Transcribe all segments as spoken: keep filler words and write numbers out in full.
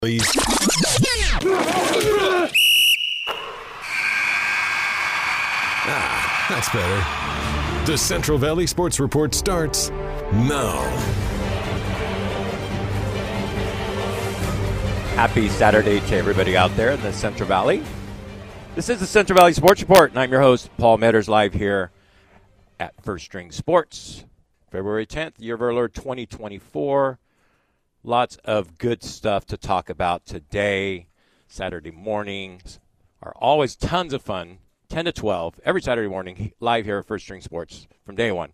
Please. Ah, that's better. The Central Valley Sports Report starts now. Happy Saturday to everybody out there in the Central Valley. This is the Central Valley Sports Report, and I'm your host, Paul Metters, live here at First String Sports. February tenth, year of our Lord twenty twenty-four. Lots of good stuff to talk about today. Saturday mornings are always tons of fun, ten to twelve, every Saturday morning, live here at First String Sports from day one.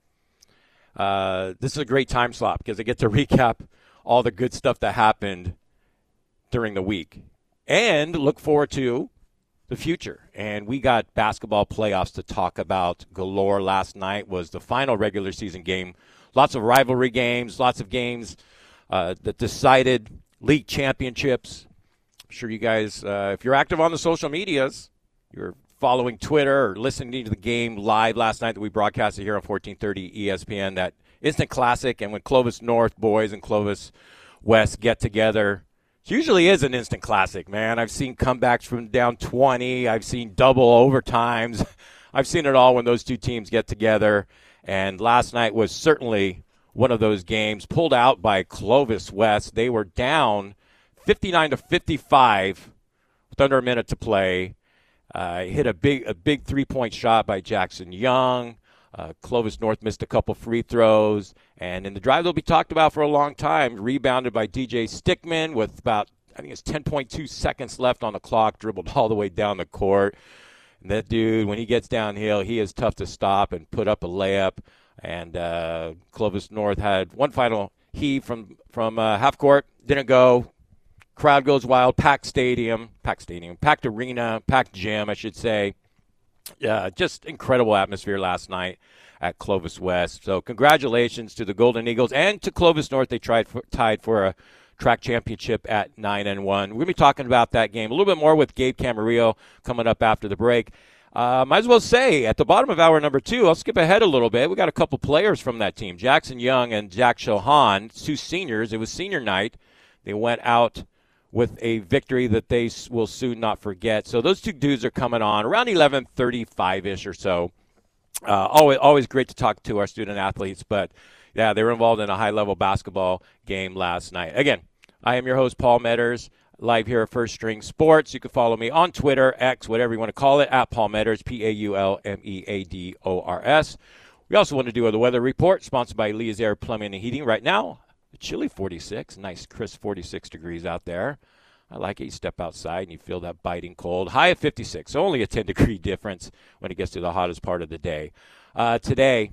Uh, this is a great time slot because I get to recap all the good stuff that happened during the week and look forward to the future. And we got basketball playoffs to talk about galore. Last night was the final regular season game. Lots of rivalry games, lots of games uh, that decided league championships. I'm sure you guys, uh, if you're active on the social medias, you're following Twitter or listening to the game live last night that we broadcasted here on fourteen thirty E S P N, that instant classic. And when Clovis North boys and Clovis West get together, it usually is an instant classic, man. I've seen comebacks from down twenty. I've seen double overtimes. I've seen it all when those two teams get together. And last night was certainly one of those games pulled out by Clovis West. They were down fifty-nine to fifty-five with under a minute to play. Uh, hit a big a big three-point shot by Jackson Young. Uh, Clovis North missed a couple free throws. And in the drive they'll be talked about for a long time, rebounded by D J Stickman with about, I think it's ten point two seconds left on the clock, dribbled all the way down the court. And that dude, when he gets downhill, he is tough to stop and put up a layup. And uh, Clovis North had one final heave from, from uh, half court. Didn't go. Crowd goes wild. Packed stadium. Packed stadium. Packed arena. Packed gym, I should say. Yeah, just incredible atmosphere last night at Clovis West. So congratulations to the Golden Eagles and to Clovis North. They tried for, tied for a track championship at nine and one. We're going to be talking about that game a little bit more with Gabe Camarillo coming up after the break. Uh, might as well say, at the bottom of hour number two, I'll skip ahead a little bit. We got a couple players from that team, Jackson Young and Jack Shohan, two seniors. It was senior night. They went out with a victory that they will soon not forget. So those two dudes are coming on around eleven thirty-five-ish or so. Uh, always, always great to talk to our student athletes. But, yeah, they were involved in a high-level basketball game last night. Again, I am your host, Paul Metters, live here at First String Sports. You can follow me on Twitter, X, whatever you want to call it, at Paul Metters, P A U L M E A D O R S. We also want to do the weather report, sponsored by Lee's Air Plumbing and Heating. Right now, a chilly forty-six, nice crisp forty-six degrees out there. I like it. You step outside and you feel that biting cold. High at fifty-six, so only a ten-degree difference when it gets to the hottest part of the day. Uh, today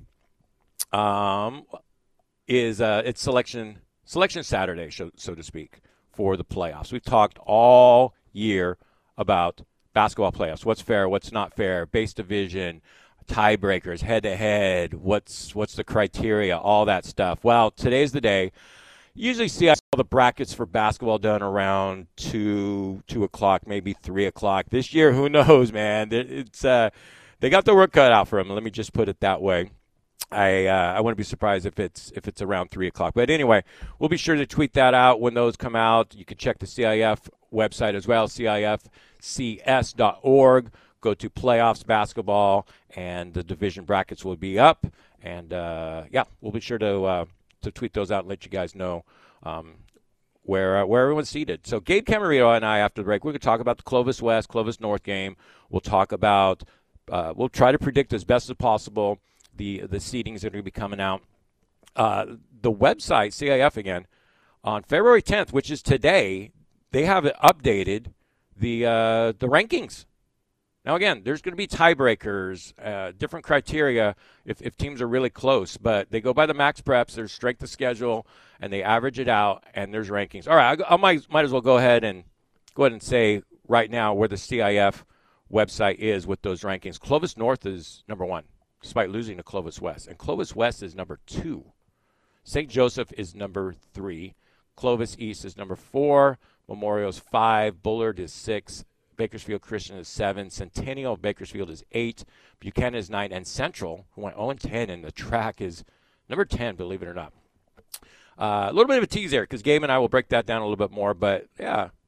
um, is uh, it's selection selection Saturday, so, so to speak, for the playoffs. We've talked all year about basketball playoffs. What's fair, what's not fair, base division, tiebreakers, head-to-head, what's what's the criteria, all that stuff. Well, today's the day. Usually see all the brackets for basketball done around two, two o'clock, maybe three o'clock. This year, who knows, man? It's uh, they got their work cut out for them. Let me just put it that way. I uh, I wouldn't be surprised if it's if it's around three o'clock. But anyway, we'll be sure to tweet that out when those come out. You can check the C I F website as well, C I F C S dot org. Go to playoffs basketball, and the division brackets will be up. And uh, yeah, we'll be sure to. Uh, to tweet those out and let you guys know um, where uh, where everyone's seated. So Gabe Camarillo and I, after the break, we're going to talk about the Clovis West, Clovis North game. We'll talk about, uh, we'll try to predict as best as possible the the seedings that are going to be coming out. Uh, the website, C I F again, on February tenth, which is today, they have updated the uh, the rankings. Now, again, there's going to be tiebreakers, uh, different criteria if, if teams are really close. But they go by the max preps, there's strength of schedule, and they average it out, and there's rankings. All right, I, I might, might as well go ahead and go ahead and say right now where the C I F website is with those rankings. Clovis North is number one, despite losing to Clovis West. And Clovis West is number two. Saint Joseph is number three. Clovis East is number four. Memorial's five. Bullard is six. Bakersfield Christian is seven. Centennial of Bakersfield is eight. Buchanan is nine. And Central, who went oh and ten in the track, is number ten, believe it or not. Uh, a little bit of a tease there because Gabe and I will break that down a little bit more. But, yeah,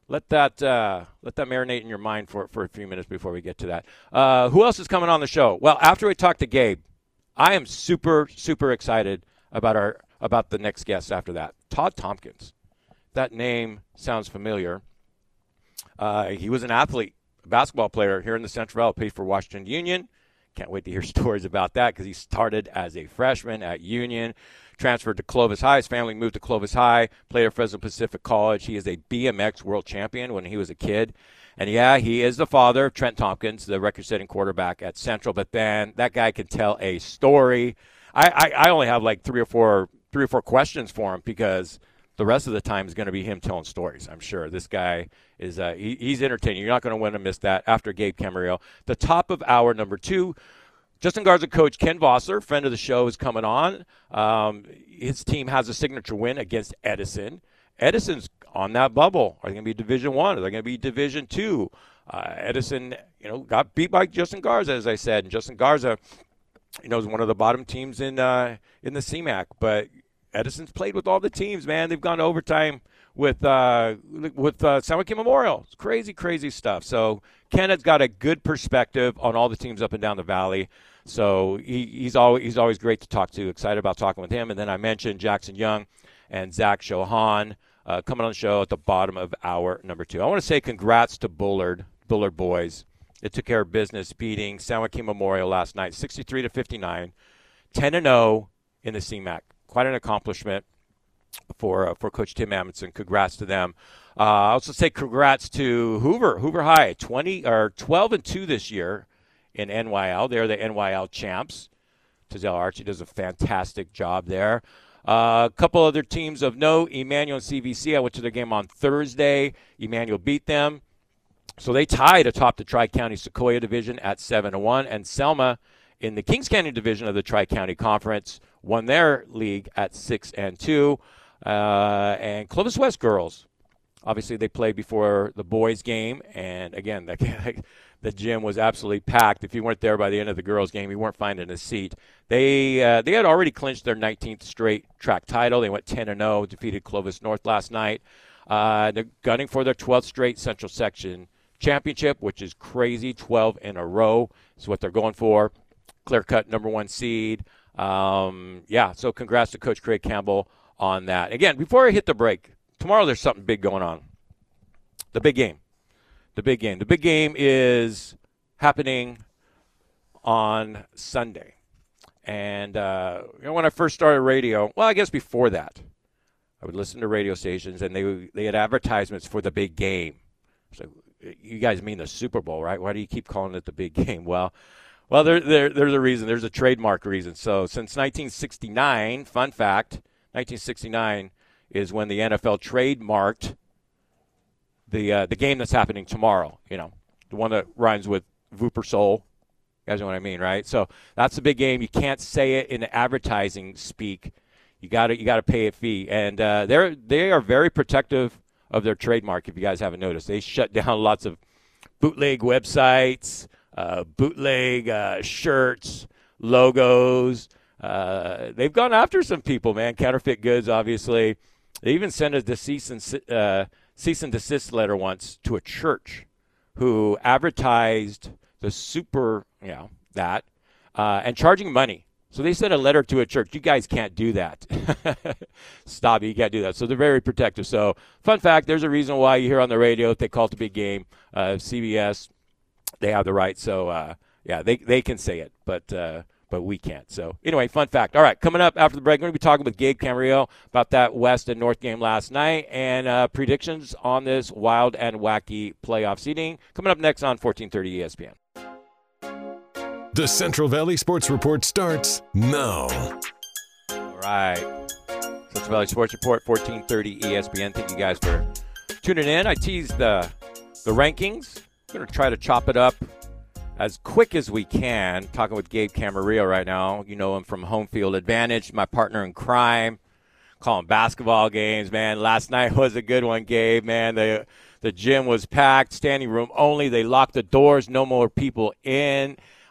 let that uh, let that marinate in your mind for, for a few minutes before we get to that. Uh, who else is coming on the show? Well, after we talk to Gabe, I am super, super excited about our about the next guest after that. Todd Tompkins. That name sounds familiar. Uh, he was an athlete, a basketball player here in the Central Valley, played for Washington Union. Can't wait to hear stories about that because he started as a freshman at Union, transferred to Clovis High. His family moved to Clovis High, played at Fresno Pacific College. He is a B M X world champion when he was a kid. And, yeah, he is the father of Trent Tompkins, the record-setting quarterback at Central. But then that guy can tell a story. I, I, I only have like three or four three or four questions for him because the rest of the time is going to be him telling stories, I'm sure. This guy is uh, he, he's entertaining. You're not going to want to miss that after Gabe Camarillo. The top of hour number two, Justin Garza coach Ken Vossler, friend of the show, is coming on. Um, his team has a signature win against Edison. Edison's on that bubble. Are they going to be Division One? Are they going to be Division Two? Uh, Edison, you know, got beat by Justin Garza, as I said. And Justin Garza, you know, is one of the bottom teams in uh, in the C MAC. But Edison's played with all the teams, man. They've gone to overtime with uh, with uh, San Joaquin Memorial. It's crazy, crazy stuff. So Ken has got a good perspective on all the teams up and down the valley. So he, he's always he's always great to talk to. Excited about talking with him. And then I mentioned Jackson Young and Zach Shohan uh, coming on the show at the bottom of hour number two. I want to say congrats to Bullard, Bullard boys. They took care of business, beating San Joaquin Memorial last night, sixty-three to fifty-nine, ten and oh in the C MAC. Quite an accomplishment for uh, for Coach Tim Amundsen. Congrats to them. Uh, I also say congrats to Hoover, Hoover High, twenty or twelve and two this year in N Y L. They're the N Y L champs. Tazelle Archie does a fantastic job there. Uh, a couple other teams of note, Emmanuel and C V C. I went to their game on Thursday. Emmanuel beat them. So they tied atop the Tri-County Sequoia division at seven and one, and Selma in the Kings County division of the Tri-County Conference won their league at six and two. Uh, and Clovis West girls, obviously they played before the boys game, and again, the, the gym was absolutely packed. If you weren't there by the end of the girls game, you weren't finding a seat. They uh, they had already clinched their nineteenth straight track title. They went ten and oh, defeated Clovis North last night. Uh, they're gunning for their twelfth straight Central Section championship, which is crazy. twelve in a row is what they're going for. Clear-cut number one seed. Um, yeah, so congrats to Coach Craig Campbell on that. Again, before I hit the break, tomorrow there's something big going on. The big game. The big game. The big game is happening on Sunday. And uh, you know, when I first started radio, well, I guess before that, I would listen to radio stations, and they they had advertisements for the big game. So you guys mean the Super Bowl, right? Why do you keep calling it the big game? Well, Well, there, there, there's a reason. There's a trademark reason. So since nineteen sixty-nine, fun fact, nineteen sixty-nine is when the N F L trademarked the uh, the game that's happening tomorrow. You know, the one that rhymes with Vooper Soul. You guys know what I mean, right? So that's the big game. You can't say it in advertising speak. You got to you got to pay a fee, and uh, they're they are very protective of their trademark. If you guys haven't noticed, they shut down lots of bootleg websites. Uh, bootleg uh, shirts, logos. Uh, they've gone after some people, man. Counterfeit goods, obviously. They even sent a cease and, uh, cease and desist letter once to a church who advertised the super, you know, that, uh, and charging money. So they sent a letter to a church. You guys can't do that. Stop it. You can't do that. So they're very protective. So fun fact, there's a reason why you hear on the radio if they call it a big game. Uh, C B S, they have the right, so uh, yeah, they they can say it, but uh, but we can't. So anyway, fun fact. All right, coming up after the break, we're going to be talking with Gabe Camarillo about that West and North game last night and uh, predictions on this wild and wacky playoff seeding. Coming up next on fourteen thirty E S P N. The Central Valley Sports Report starts now. All right, Central Valley Sports Report, fourteen thirty E S P N. Thank you guys for tuning in. I teased the the rankings. We're going to try to chop it up as quick as we can. Talking with Gabe Camarillo right now. You know him from Home Field Advantage, my partner in crime. Calling basketball games, man. Last night was a good one, Gabe, man. The, the gym was packed, standing room only. They locked the doors, no more people in.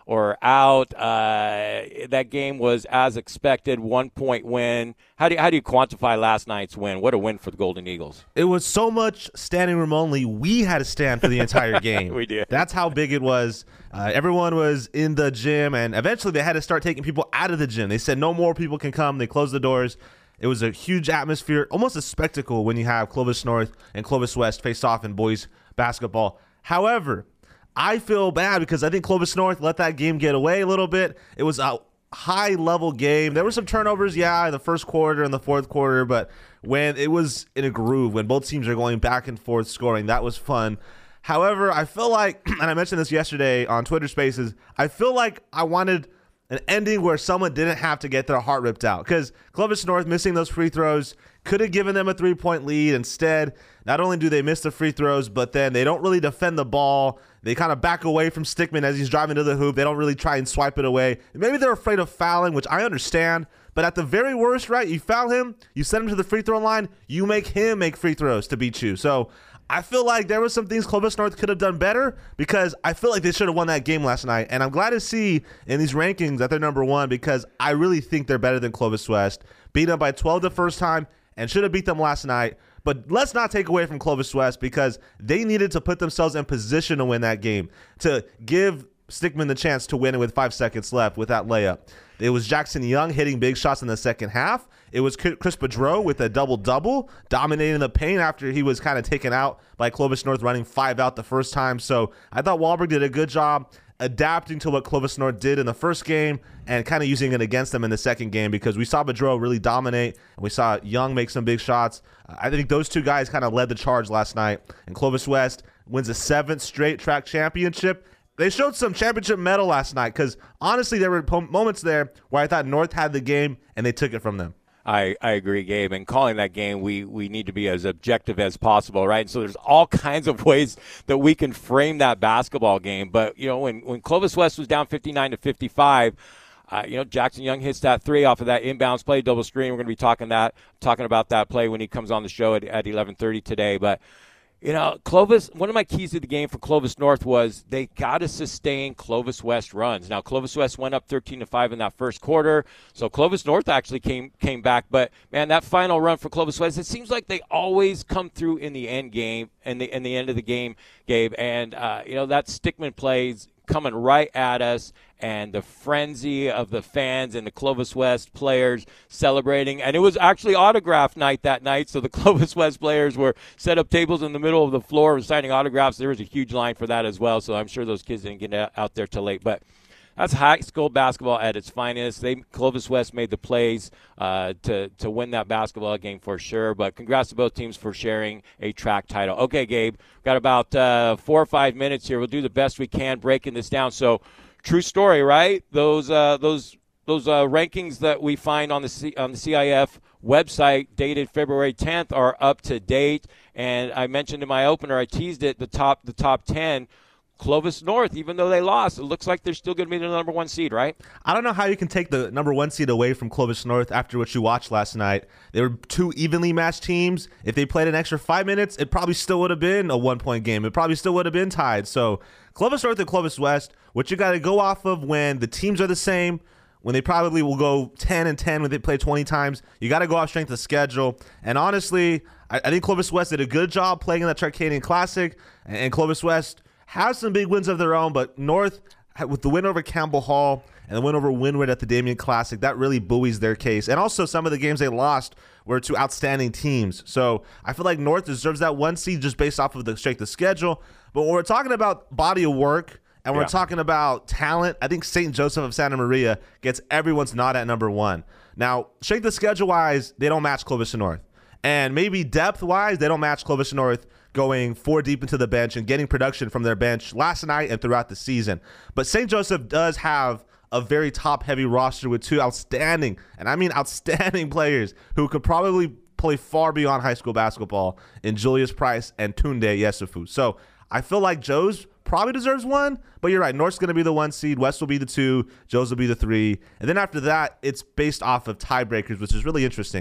or out. Uh, that game was as expected, one-point win. How do you, how do you quantify last night's win? What a win for the Golden Eagles. It was so much standing room only. We had to stand for the entire game. We did. That's how big it was. Uh, everyone was in the gym, and eventually they had to start taking people out of the gym. They said no more people can come. They closed the doors. It was a huge atmosphere, almost a spectacle when you have Clovis North and Clovis West face off in boys basketball. However, I feel bad because I think Clovis North let that game get away a little bit. It was a high-level game. There were some turnovers, yeah, in the first quarter and the fourth quarter, but when it was in a groove, when both teams are going back and forth scoring, that was fun. However, I feel like, and I mentioned this yesterday on Twitter Spaces, I feel like I wanted an ending where someone didn't have to get their heart ripped out, because Clovis North missing those free throws could have given them a three-point lead. Instead, not only do they miss the free throws, but then they don't really defend the ball. They kind of back away from Stickman as he's driving to the hoop. They don't really try and swipe it away. Maybe they're afraid of fouling, which I understand. But at the very worst, right, you foul him, you send him to the free throw line, you make him make free throws to beat you. So I feel like there were some things Clovis North could have done better, because I feel like they should have won that game last night. And I'm glad to see in these rankings that they're number one, because I really think they're better than Clovis West. Beat them by twelve the first time and should have beat them last night. But let's not take away from Clovis West, because they needed to put themselves in position to win that game, to give Stickman the chance to win it with five seconds left with that layup. It was Jackson Young hitting big shots in the second half. It was Chris Boudreau with a double-double, dominating the paint after he was kind of taken out by Clovis North running five out the first time. So I thought Wahlberg did a good job adapting to what Clovis North did in the first game and kind of using it against them in the second game, because we saw Boudreau really dominate and we saw Young make some big shots. Uh, I think those two guys kind of led the charge last night, and Clovis West wins a seventh straight track championship. They showed some championship medal last night, because honestly there were po- moments there where I thought North had the game and they took it from them. I, I agree, Gabe. And calling that game, we, we need to be as objective as possible, right? And so there's all kinds of ways that we can frame that basketball game. But, you know, when, when Clovis West was down fifty-nine to fifty-five, uh, you know, Jackson Young hits that three off of that inbounds play, double screen. We're going to be talking that talking about that play when he comes on the show at, at eleven thirty today. But, you know, Clovis, one of my keys to the game for Clovis North was they got to sustain Clovis West runs. Now, Clovis West went up thirteen to five in that first quarter, so Clovis North actually came came back. But, man, that final run for Clovis West, it seems like they always come through in the end game, in the, in the end of the game, Gabe. And, uh, you know, that Stickman plays coming right at us, and the frenzy of the fans and the Clovis West players celebrating. And it was actually autograph night that night, so the Clovis West players were set up tables in the middle of the floor signing autographs. There was a huge line for that as well, so I'm sure those kids didn't get out there till late. But that's high school basketball at its finest. They Clovis West made the plays uh, to to win that basketball game for sure. But congrats to both teams for sharing a track title. Okay, Gabe, we've got about uh, four or five minutes here. We'll do the best we can breaking this down. So, true story, right? Those uh, those those uh, rankings that we find on the C- on the C I F website dated February tenth are up to date. And I mentioned in my opener, I teased it, the top the top ten. Clovis North, even though they lost, it looks like they're still going to be the number one seed, right? I don't know how you can take the number one seed away from Clovis North after what you watched last night. They were two evenly matched teams. If they played an extra five minutes, it probably still would have been a one-point game. It probably still would have been tied. So Clovis North and Clovis West, what you got to go off of when the teams are the same, when they probably will go ten and ten when they play twenty times, you got to go off strength of schedule. And honestly, I, I think Clovis West did a good job playing in that Charcadian Classic, and, and Clovis West have some big wins of their own, but North, with the win over Campbell Hall and the win over Windward at the Damien Classic, that really buoys their case. And also some of the games they lost were to outstanding teams. So I feel like North deserves that one seed just based off of the strength of schedule. But when we're talking about body of work and we're yeah. talking about talent, I think Saint Joseph of Santa Maria gets everyone's nod at number one. Now, strength of schedule-wise, they don't match Clovis North. And maybe depth-wise, they don't match Clovis North going four deep into the bench and getting production from their bench last night and throughout the season. But Saint Joseph does have a very top-heavy roster with two outstanding, and I mean outstanding players who could probably play far beyond high school basketball in Julius Price and Tunde Yesufu. So I feel like Joe's probably deserves one, but you're right. North's going to be the one seed. West will be the two. Joe's will be the three. And then after that, it's based off of tiebreakers, which is really interesting.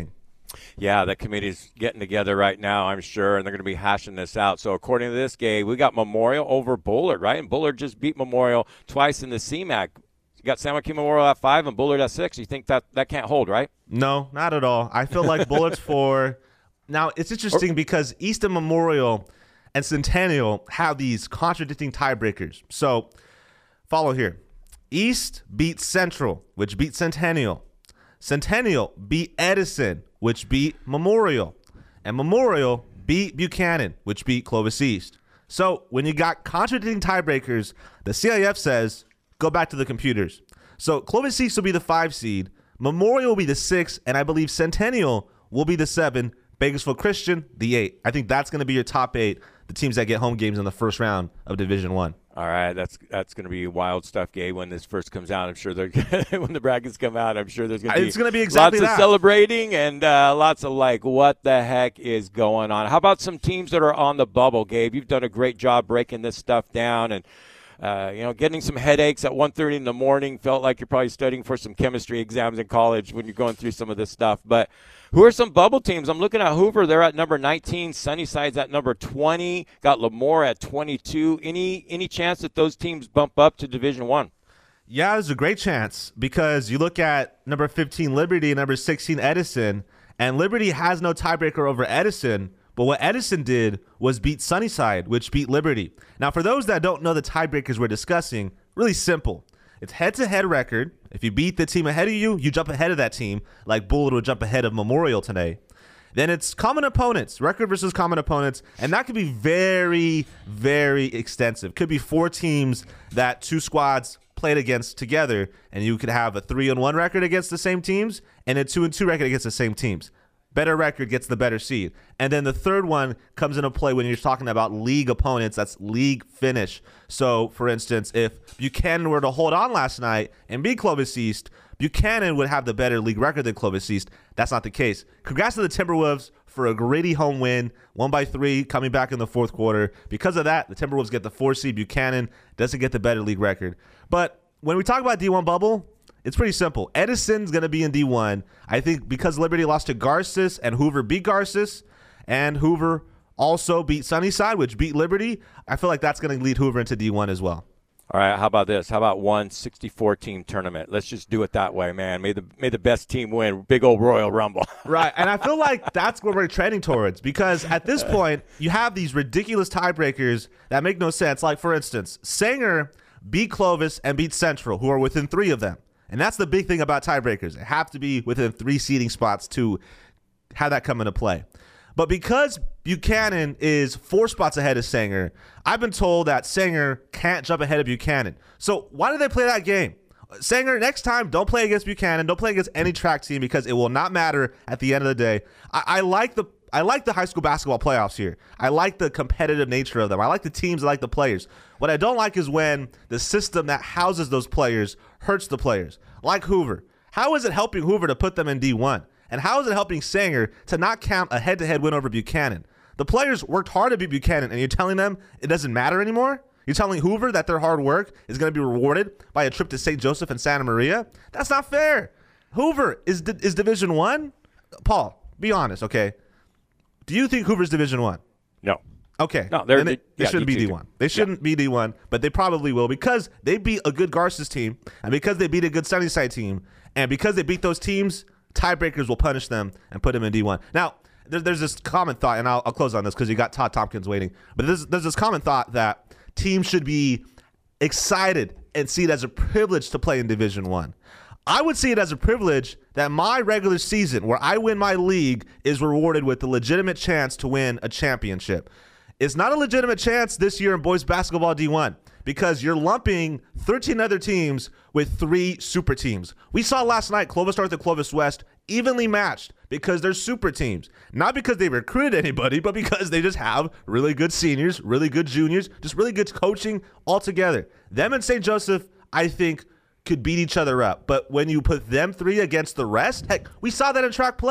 Yeah, that committee's getting together right now, I'm sure, and they're going to be hashing this out. So according to this game, we got Memorial over Bullard, right? And Bullard just beat Memorial twice in the C MAC. You got San Joaquin Memorial at five and Bullard at six. You think that that can't hold, right? No, not at all. I feel like Bullard's four. Now, it's interesting because Easton Memorial and Centennial have these contradicting tiebreakers. So follow here. East beat Central, which beat Centennial. Centennial beat Edison, which beat Memorial. And Memorial beat Buchanan, which beat Clovis East. So when you got contradicting tiebreakers, the C I F says, go back to the computers. So Clovis East will be the five seed. Memorial will be the six, and I believe Centennial will be the seven. Bakersfield Christian, the eight. I think that's going to be your top eight, the teams that get home games in the first round of Division One. All right, that's that's going to be wild stuff, Gabe. When this first comes out, I'm sure they're when the brackets come out, I'm sure there's going to be it's going to be exactly lots that. of celebrating and uh, lots of like, what the heck is going on? How about some teams that are on the bubble, Gabe? You've done a great job breaking this stuff down and. Uh, you know, getting some headaches at one thirty in the morning. Felt like you're probably studying for some chemistry exams in college when you're going through some of this stuff. But who are some bubble teams? I'm looking at Hoover. They're at number nineteen. Sunnyside's at number twenty. Got Lemoore at twenty-two. Any any chance that those teams bump up to Division One? Yeah, there's a great chance because you look at number fifteen Liberty and number sixteen Edison, and Liberty has no tiebreaker over Edison. But what Edison did was beat Sunnyside, which beat Liberty. Now, for those that don't know the tiebreakers we're discussing, really simple. It's head-to-head record. If you beat the team ahead of you, you jump ahead of that team, like Bullard would jump ahead of Memorial today. Then it's common opponents, record versus common opponents, and that could be very, very extensive. Could be four teams that two squads played against together, and you could have a three and one record against the same teams and a two and two record against the same teams. Better record gets the better seed. And then the third one comes into play when you're talking about league opponents. That's league finish. So, for instance, if Buchanan were to hold on last night and beat Clovis East, Buchanan would have the better league record than Clovis East. That's not the case. Congrats to the Timberwolves for a gritty home win, one by three, coming back in the fourth quarter. Because of that, the Timberwolves get the four seed. Buchanan doesn't get the better league record. But when we talk about D one bubble, it's pretty simple. Edison's going to be in D one. I think because Liberty lost to Garces and Hoover beat Garces, and Hoover also beat Sunnyside, which beat Liberty, I feel like that's going to lead Hoover into D one as well. All right, how about this? How about one sixty-four team tournament? Let's just do it that way, man. May the may the best team win. Big old Royal Rumble. Right, and I feel like that's where we're trending towards because at this point, you have these ridiculous tiebreakers that make no sense. Like, for instance, Sanger beat Clovis and beat Central, who are within three of them. And that's the big thing about tiebreakers. They have to be within three seeding spots to have that come into play. But because Buchanan is four spots ahead of Sanger, I've been told that Sanger can't jump ahead of Buchanan. So why do they play that game? Sanger, next time, don't play against Buchanan. Don't play against any track team because it will not matter at the end of the day. I, I like the I like the high school basketball playoffs here. I like the competitive nature of them. I like the teams. I like the players. What I don't like is when the system that houses those players hurts the players, like Hoover. How is it helping Hoover to put them in D one? And how is it helping Sanger to not count a head-to-head win over Buchanan? The players worked hard to beat Buchanan, and you're telling them it doesn't matter anymore? You're telling Hoover that their hard work is going to be rewarded by a trip to Saint Joseph and Santa Maria? That's not fair. Hoover is is Division One. Paul, be honest, okay? Do you think Hoover's Division One? No. Okay. No, they're, they, they, they yeah, shouldn't be D one. They shouldn't yeah. be D one, but they probably will because they beat a good Garces team, and because they beat a good Sunnyside team, and because they beat those teams, tiebreakers will punish them and put them in D one. Now, there, there's this common thought, and I'll, I'll close on this because you got Todd Tompkins waiting, but there's, there's this common thought that teams should be excited and see it as a privilege to play in Division One. I would see it as a privilege that my regular season, where I win my league, is rewarded with the legitimate chance to win a championship. It's not a legitimate chance this year in boys basketball D one because you're lumping thirteen other teams with three super teams. We saw last night Clovis North and Clovis West evenly matched because they're super teams. Not because they recruited anybody, but because they just have really good seniors, really good juniors, just really good coaching altogether. Them and Saint Joseph, I think, could beat each other up. But when you put them three against the rest, heck, we saw that in track play.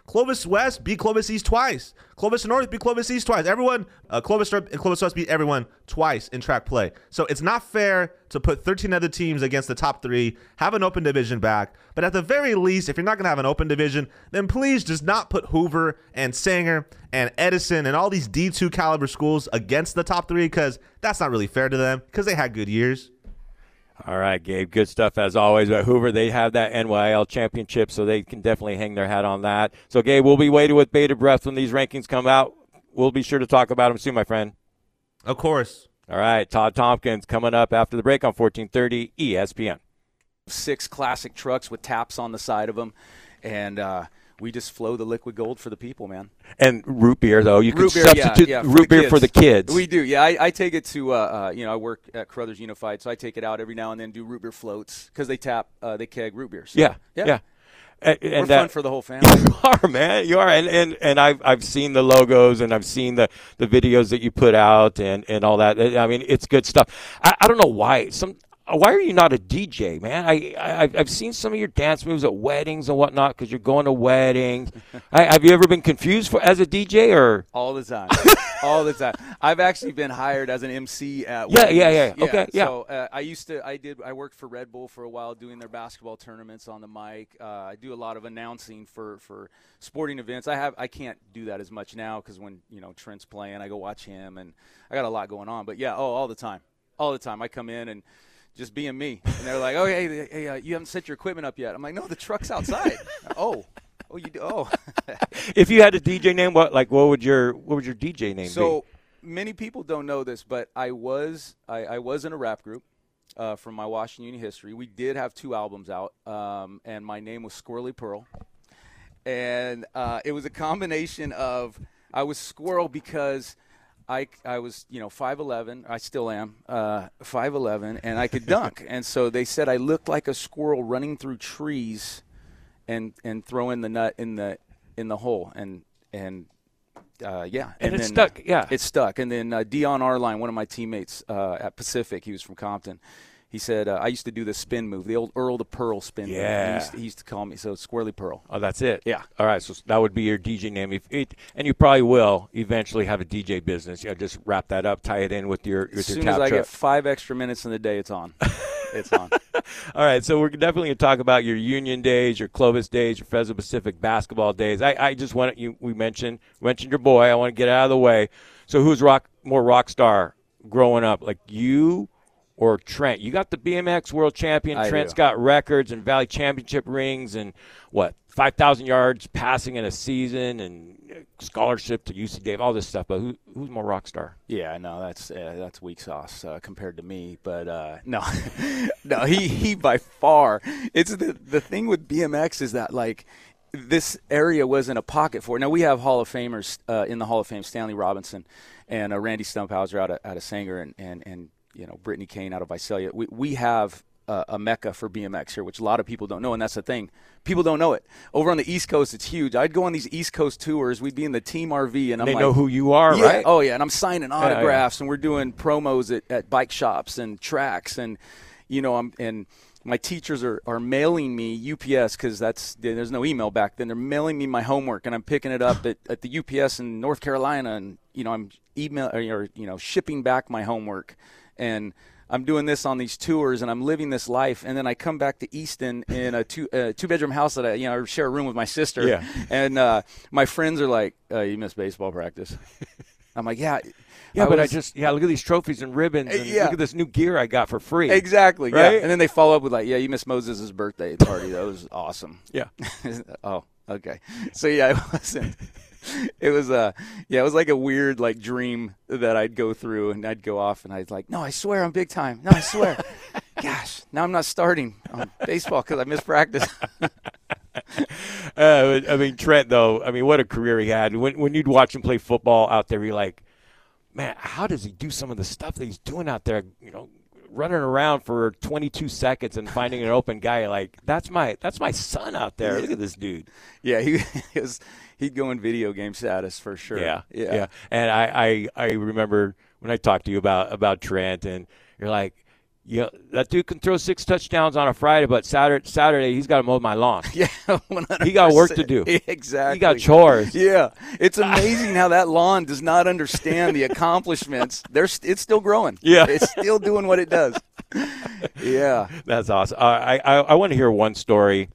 Clovis West beat Clovis East twice. Clovis North beat Clovis East twice. Everyone, uh, Clovis North and Clovis West beat everyone twice in track play. So it's not fair to put thirteen other teams against the top three, have an open division back. But at the very least, if you're not going to have an open division, then please just not put Hoover and Sanger and Edison and all these D two caliber schools against the top three, because that's not really fair to them, because they had good years. All right, Gabe, good stuff as always. But Hoover, they have that N Y L championship, so they can definitely hang their hat on that. So, Gabe, we'll be waiting with bated breath when these rankings come out. We'll be sure to talk about them soon, my friend. Of course. All right, Todd Tompkins coming up after the break on fourteen thirty E S P N. Six classic trucks with taps on the side of them, and uh, we just flow the liquid gold for the people, man. And root beer, though. You root can beer, substitute yeah, yeah, root beer kids. for the kids. We do, yeah. I, I take it to, uh, uh, you know, I work at Carruthers Unified, so I take it out every now and then, do root beer floats, because they tap, uh, they keg root beer. So, yeah, yeah. yeah. And, We're and fun that, for the whole family. You are, man. You are. And, and, and I've, I've seen the logos, and I've seen the, the videos that you put out and, and all that. I mean, it's good stuff. I, I don't know why. Some Why are you not a D J, man? I, I, I've seen some of your dance moves at weddings and whatnot because you're going to weddings. I, have you ever been confused for, as a D J? Or All the time. All the time. I've actually been hired as an M C at Yeah, weddings. yeah, yeah. Okay, yeah. So uh, I used to, I did, I worked for Red Bull for a while doing their basketball tournaments on the mic. Uh, I do a lot of announcing for, for sporting events. I have, I can't do that as much now because when, you know, Trent's playing, I go watch him, and I got a lot going on. But, yeah, oh, all the time. All the time. I come in and just being me. And they're like, oh, hey, hey uh, you haven't set your equipment up yet. I'm like, no, the truck's outside. oh. Oh, you do? Oh. If you had a D J name, what like what would your what would your D J name so, be? So many people don't know this, but I was I, I was in a rap group uh, from my Washington Union history. We did have two albums out, um, and my name was Squirrely Pearl. And uh, it was a combination of I was Squirrel because I, I was, you know, five eleven. I still am, uh, five eleven, and I could dunk. And so they said I looked like a squirrel running through trees and and throwing the nut in the in the hole. And, and uh, yeah. And, and it then, stuck, yeah. It stuck. And then uh, Dion Arline, one of my teammates uh, at Pacific, he was from Compton. He said, uh, I used to do the spin move, the old Earl the Pearl spin move. Yeah. He used, to, he used to call me, so Squirrely Pearl. Oh, that's it? Yeah. All right, so that would be your D J name. If it, and you probably will eventually have a D J business. You know, just wrap that up, tie it in with your, with As your soon tap as I truck. get five extra minutes in the day, it's on. It's on. All right, so we're definitely going to talk about your Union days, your Clovis days, your Fresno Pacific basketball days. I, I just want you. We mentioned mentioned your boy. I want to get out of the way. So who's rock more rock star growing up, like you or Trent? You got the B M X world champion. I Trent's do. got records and Valley championship rings and what five thousand yards passing in a season and scholarship to U C Davis, all this stuff. But who, who's more rock star? Yeah, no, that's uh, that's weak sauce uh, compared to me. But uh, no, no, he he by far. It's the the thing with B M X is that like this area wasn't a pocket for it. Now we have Hall of Famers uh, in the Hall of Fame: Stanley Robinson and uh, Randy Stumphauser out of out of Sanger and and and you know Brittany Kane out of Visalia. We we have. Uh, a mecca for B M X here, which a lot of people don't know, and that's the thing. People don't know it. Over on the East Coast, it's huge. I'd go on these East Coast tours. We'd be in the team R V, and I'm They like, know who you are, yeah, right? Oh, yeah, and I'm signing yeah. autographs, and we're doing promos at, at bike shops and tracks, and, you know, I'm and my teachers are, are mailing me U P S because that's there's no email back then. They're mailing me my homework, and I'm picking it up at, at the U P S in North Carolina, and, you know, I'm email or, you know, shipping back my homework, and I'm doing this on these tours, and I'm living this life, and then I come back to Easton in a two uh, two bedroom house that I you know I share a room with my sister. Yeah. And uh, my friends are like, uh, "You missed baseball practice." I'm like, "Yeah, Yeah, I but I was- just yeah. Look at these trophies and ribbons, and Yeah. look at this new gear I got for free. exactly." Right? Yeah. And then they follow up with like, "Yeah, you missed Moses' birthday party. That was awesome." Yeah. Oh, okay. So yeah, it wasn't. It was uh yeah, it was like a weird like dream that I'd go through, and I'd go off, and I'd like, no, I swear I'm big time. No, I swear. Gosh, now I'm not starting on baseball because I missed practice. Uh, I mean, Trent, though, I mean, what a career he had. When when you'd watch him play football out there, you're like, man, how does he do some of the stuff that he's doing out there, you know, running around for twenty-two seconds and finding an open guy? Like, that's my that's my son out there. Look at this dude. Yeah, he, he was he'd go in video game status for sure. Yeah, yeah. yeah. And I, I, I remember when I talked to you about, about Trent, and you're like, Yeah, that dude can throw six touchdowns on a Friday, but Saturday, Saturday he's got to mow my lawn. Yeah, one hundred percent. He got work to do. Exactly. He got chores. Yeah, it's amazing how that lawn does not understand the accomplishments. There's, it's still growing. Yeah, it's still doing what it does. Yeah, that's awesome. Uh, I I, I want to hear one story,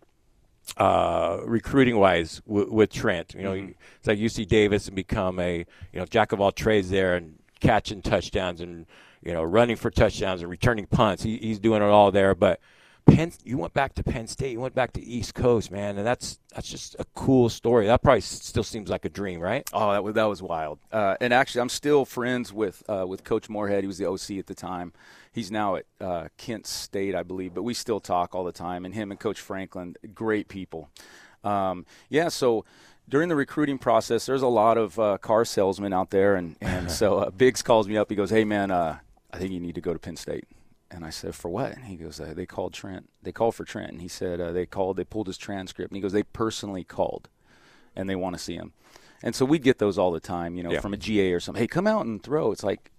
uh, recruiting wise, w- with Trent. You know, mm-hmm. it's like U C Davis and become a you know jack of all trades there and catching touchdowns and. You know, running for touchdowns and returning punts. He, he's doing it all there. But Penn, you went back to Penn State. You went back to East Coast, man, and that's that's just a cool story. That probably still seems like a dream, right? Oh, that was that was wild. Uh, and actually, I'm still friends with uh, with Coach Moorhead. He was the O C at the time. He's now at uh, Kent State, I believe. But we still talk all the time. And him and Coach Franklin, great people. Um, yeah, so. During the recruiting process, there's a lot of uh, car salesmen out there, and, and so uh, Biggs calls me up. He goes, hey, man, uh, I think you need to go to Penn State. And I said, for what? And he goes, uh, they called Trent. They called for Trent. And he said uh, they called, they pulled his transcript. And he goes, they personally called, and they want to see him. And so we get those all the time, you know, yeah. from a G A or something. Hey, come out and throw. It's like,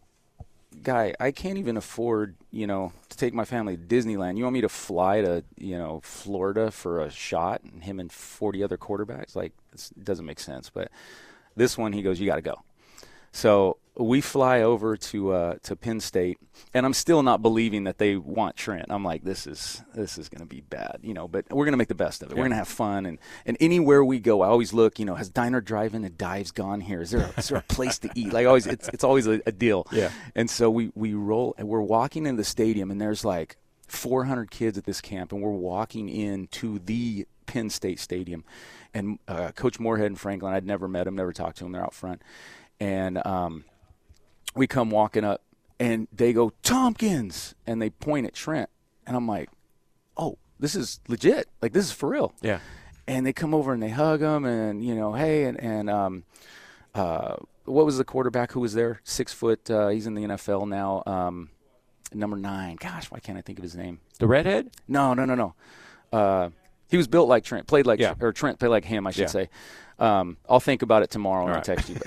guy, I can't even afford, you know, to take my family to Disneyland. You want me to fly to, you know, Florida for a shot and him and forty other quarterbacks? Like, it doesn't make sense. But this one, he goes, you got to go. So we fly over to uh, to Penn State, and I'm still not believing that they want Trent. I'm like, this is this is going to be bad, you know. But we're going to make the best of it. Yeah. We're going to have fun, and, and anywhere we go, I always look, you know, has Diner Drive-In and Dives gone here? Is there a, is there a place to eat? Like always, it's it's always a, a deal. Yeah. And so we we roll, and we're walking in the stadium, and there's like four hundred kids at this camp, and we're walking into the Penn State Stadium, and uh, Coach Moorhead and Franklin, I'd never met him, never talked to him. They're out front. And um, we come walking up, and they go, Tompkins, and they point at Trent. And I'm like, oh, this is legit. Like, this is for real. Yeah. And they come over, and they hug him, and, you know, hey, and, and um, uh, what was the quarterback who was there? Six foot. Uh, he's in the N F L now. Um, number nine. Gosh, why can't I think of his name? The redhead? No, no, no, no. Uh, he was built like Trent, played like yeah. or Trent played like him, I should yeah. say. Um, I'll think about it tomorrow and All I'll right. text you.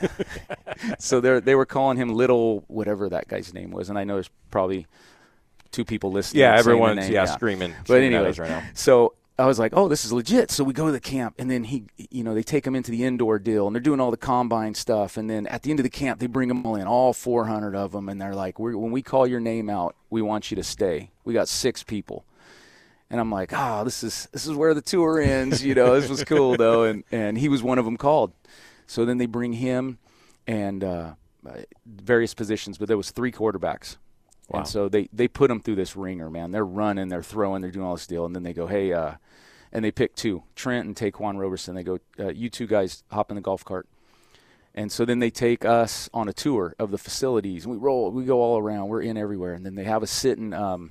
So they they were calling him Little, whatever that guy's name was, and I know there's probably two people listening. Yeah, saying the everyone's name. yeah, yeah screaming. But screaming anyway, right now. So I was like, oh, this is legit. So we go to the camp, and then he, you know, they take him into the indoor deal, and they're doing all the combine stuff, and then at the end of the camp, they bring them all in, all four hundred of them, and they're like, We're, when we call your name out, we want you to stay. We got six people. And I'm like, oh, this is this is where the tour ends. You know, this was cool, though. And, and he was one of them called. So then they bring him and uh, various positions, but there was three quarterbacks. Wow. And so they, they put them through this ringer, man. They're running, they're throwing, they're doing all this deal. And then they go, hey, uh, and they pick two, Trent and Taquan Roberson. They go, uh, you two guys hop in the golf cart. And so then they take us on a tour of the facilities. And we roll, we go all around. We're in everywhere. And then they have us sit in um,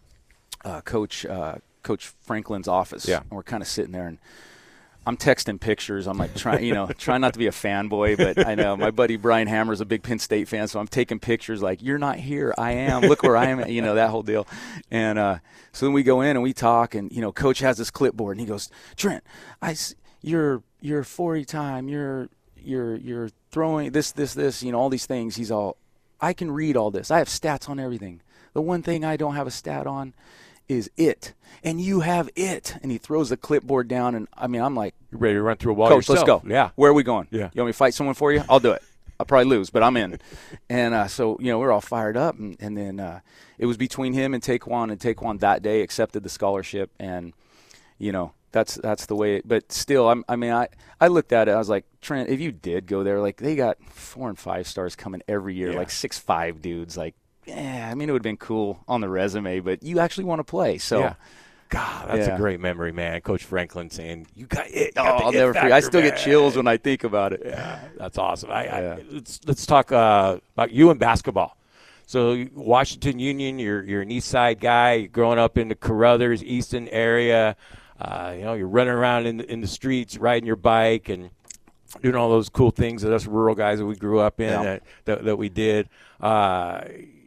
uh, Coach uh, Coach Franklin's office. Yeah. And we're kind of sitting there, and I'm texting pictures. I'm like trying, you know, trying not to be a fanboy, but I know my buddy Brian Hammer's a big Penn State fan, so I'm taking pictures like, you're not here, I am. Look where I am, you know, that whole deal. And uh, so then we go in and we talk, and you know, Coach has this clipboard, and he goes, Trent, I, you're you're forty time, you're you're you're throwing this this this, you know, all these things. He's all, I can read all this. I have stats on everything. The one thing I don't have a stat on is it, and you have it. And he throws the clipboard down, and I mean, I'm like, you're ready to run through a wall Coach, yourself. let's go. Yeah. Where are we going? Yeah. You want me to fight someone for you? I'll do it. I'll probably lose, but I'm in. And uh, so, you know, we're all fired up, and, and then uh, it was between him and Taquan, and Taquan that day accepted the scholarship, and, you know, that's that's the way it, but still, I'm, I mean, I, I looked at it, I was like, Trent, if you did go there, like, they got four and five stars coming every year, Yeah. like six five dudes, like, yeah, I mean, it would have been cool on the resume, but you actually want to play. So, yeah. God, that's yeah. a great memory, man. Coach Franklin saying, you got it. You oh, got the I'll it never forget. I factor, still man. get chills when I think about it. Yeah, that's awesome. I, Yeah. I, let's let's talk uh, about you and basketball. So Washington Union, you're you're an East Side guy. You're growing up in the Carruthers, Easton area. Uh, you know, you're running around in the, in the streets, riding your bike, and doing all those cool things that us rural guys that we grew up in Yeah. that, that that we did. Uh,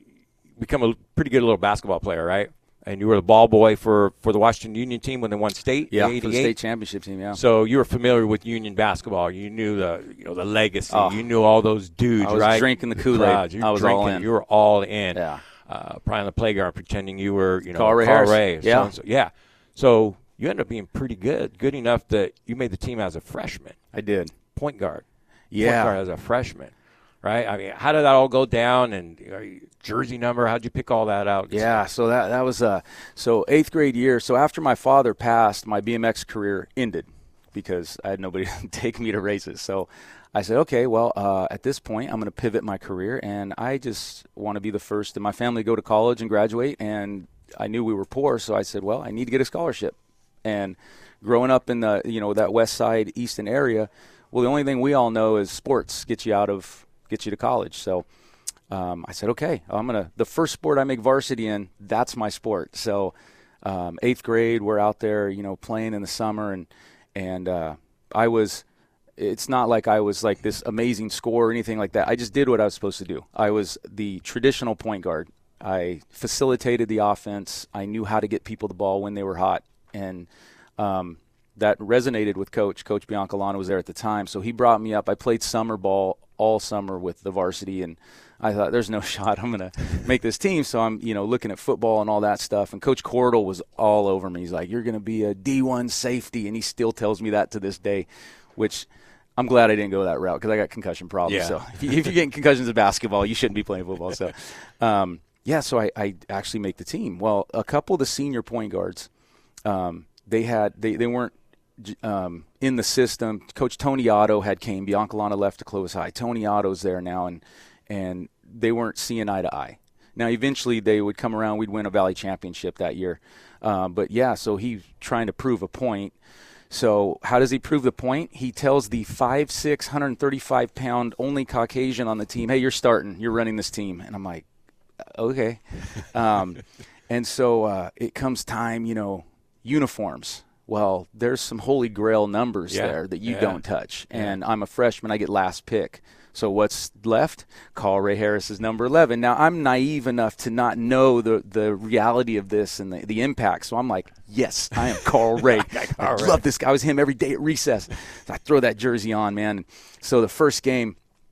become a pretty good little basketball player, right? And you were the ball boy for, for the Washington Union team when they won state. Yeah, in for eighty-eight. the state championship team, yeah. So you were familiar with Union basketball. You knew the you know the legacy. Oh. You knew all those dudes, I was right? drinking the Kool-Aid. Crowds. You I was all drinking. in. You were all in. Yeah. uh, probably on the playground pretending you were, you know, Carl Ray Carl Harris. Ray. Yeah. So-and-so. Yeah. So you ended up being pretty good, good enough that you made the team as a freshman. I did. Point guard. Yeah. Point guard as a freshman. Right? I mean, how did that all go down? And you know, jersey number, how'd you pick all that out? Yeah, so that that was uh so eighth grade year. So after my father passed, my B M X career ended because I had nobody to take me to races. So I said, okay, well, uh, at this point, I'm going to pivot my career, and I just want to be the first in my family to go to college and graduate. And I knew we were poor, so I said, well, I need to get a scholarship. And growing up in the you know that West Side Easton area, well, the only thing we all know is sports get you out of get you to college. So um, I said, okay, I'm gonna the first sport I make varsity in, that's my sport. So um, eighth grade, we're out there, you know, playing in the summer, and and uh, I was. It's not like I was like this amazing scorer or anything like that. I just did what I was supposed to do. I was the traditional point guard. I facilitated the offense. I knew how to get people the ball when they were hot, and um, that resonated with Coach. Coach Biancalana was there at the time, so he brought me up. I played summer ball all summer with the varsity, and I thought, there's no shot I'm going to make this team. So I'm, you know, looking at football and all that stuff. And Coach Cordell was all over me. He's like, you're going to be a D one safety, and he still tells me that to this day, which I'm glad I didn't go that route because I got concussion problems. Yeah. So if, you, if you're getting concussions in basketball, you shouldn't be playing football. So, um, yeah, so I, I actually make the team. Well, a couple of the senior point guards, um, they had they, they weren't um, in the system. Coach Tony Otto had came. Biancalana left to Clovis High. Tony Otto's there now, and and they weren't seeing eye to eye. Now, eventually they would come around. We'd win a Valley Championship that year. Um, but, yeah, so he's trying to prove a point. So how does he prove the point? He tells the five six, one hundred thirty-five pound only Caucasian on the team, hey, you're starting. You're running this team. And I'm like, okay. Um, and so uh, it comes time, you know, uniforms. Well, there's some holy grail numbers Yeah. there that you Yeah. don't touch. Yeah. And I'm a freshman. I get last pick. So what's left? Carl Ray Harris is number eleven. Now, I'm naive enough to not know the, the reality of this and the, the impact. So I'm like, yes, I am Carl Ray. I Ray. love this guy. I was him every day at recess. So I throw that jersey on, man. So the first game,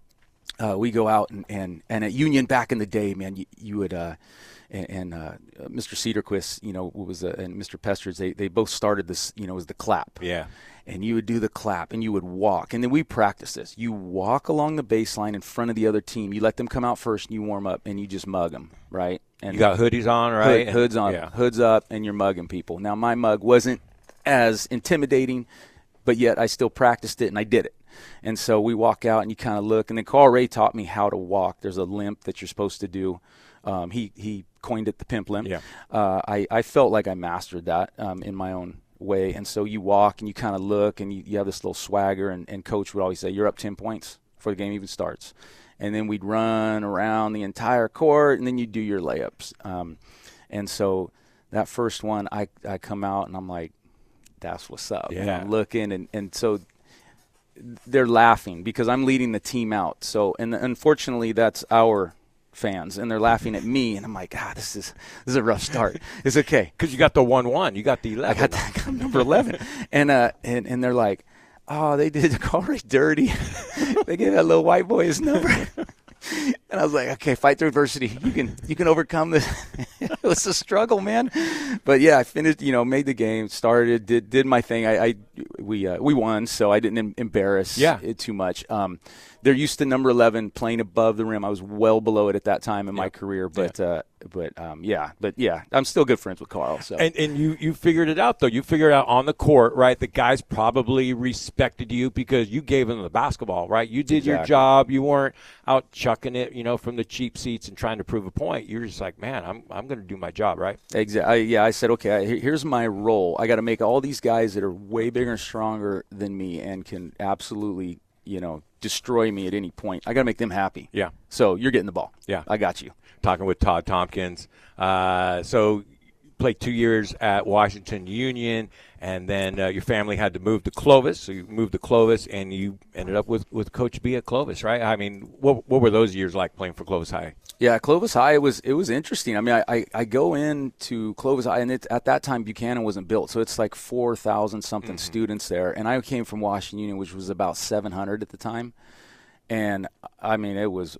uh, we go out, and, and, and at Union back in the day, man, you, you would uh, – and, and uh, Mister Cedarquist, you know, was uh, and Mister Pestridge, they, they both started this, you know, was the clap. Yeah. And you would do the clap, and you would walk. And then we practice this. You walk along the baseline in front of the other team. You let them come out first, and you warm up, and you just mug them, right? And You got hoodies on, right? hood, hoods on, Yeah. hoods up, and you're mugging people. Now, my mug wasn't as intimidating, but yet I still practiced it, and I did it. And so we walk out, and you kind of look. And then Carl Ray taught me how to walk. There's a limp that you're supposed to do. Um, he, he coined it the pimp limp. Yeah. Uh, I, I felt like I mastered that um, in my own way. And so you walk and you kind of look and you, you have this little swagger, and, and coach would always say, you're up ten points before the game even starts. And then we'd run around the entire court, and then you do your layups. Um, and so that first one, I, I come out and I'm like, that's what's up. And Yeah. I'm looking, and, and so they're laughing because I'm leading the team out. So, and unfortunately that's our fans, and they're laughing at me, and I'm like, ah, this is this is a rough start. It's okay. Because you got the one one. You got the I eleven. got, that, I got number eleven. And, uh, and, and they're like, oh, they did Carl Ray dirty. They gave that little white boy his number. And I was like, okay, fight through adversity. You can you can overcome this. It was a struggle, man. But yeah, I finished. You know, made the game, started, did did my thing. I, I we uh, we won, so I didn't em- embarrass Yeah. it too much. Um, they're used to number eleven playing above the rim. I was well below it at that time in my career, but uh, but um, yeah, but yeah, I'm still good friends with Carl. So And and you, you figured it out, though. You figured out on the court, right? The guys probably respected you because you gave them the basketball, right? You did your Exactly. job. You weren't out chucking it, you know, from the cheap seats and trying to prove a point. You're just like, man, I'm I'm going to do my job, right? Exactly. Yeah, I said, okay, I- here's my role. I got to make all these guys that are way bigger and stronger than me and can absolutely, you know, destroy me at any point. I got to make them happy. Yeah. So you're getting the ball. Yeah. I got you. Talking with Todd Tompkins. Uh, so you played two years at Washington Union, and then uh, your family had to move to Clovis. So you moved to Clovis, and you ended up with, with Coach B at Clovis, right? I mean, what what were those years like playing for Clovis High? Yeah, Clovis High, it was it was interesting. I mean, I, I, I go into Clovis High, and it, at that time Buchanan wasn't built, so it's like four thousand something Mm-hmm. students there. And I came from Washington Union, which was about seven hundred at the time. And, I mean, it was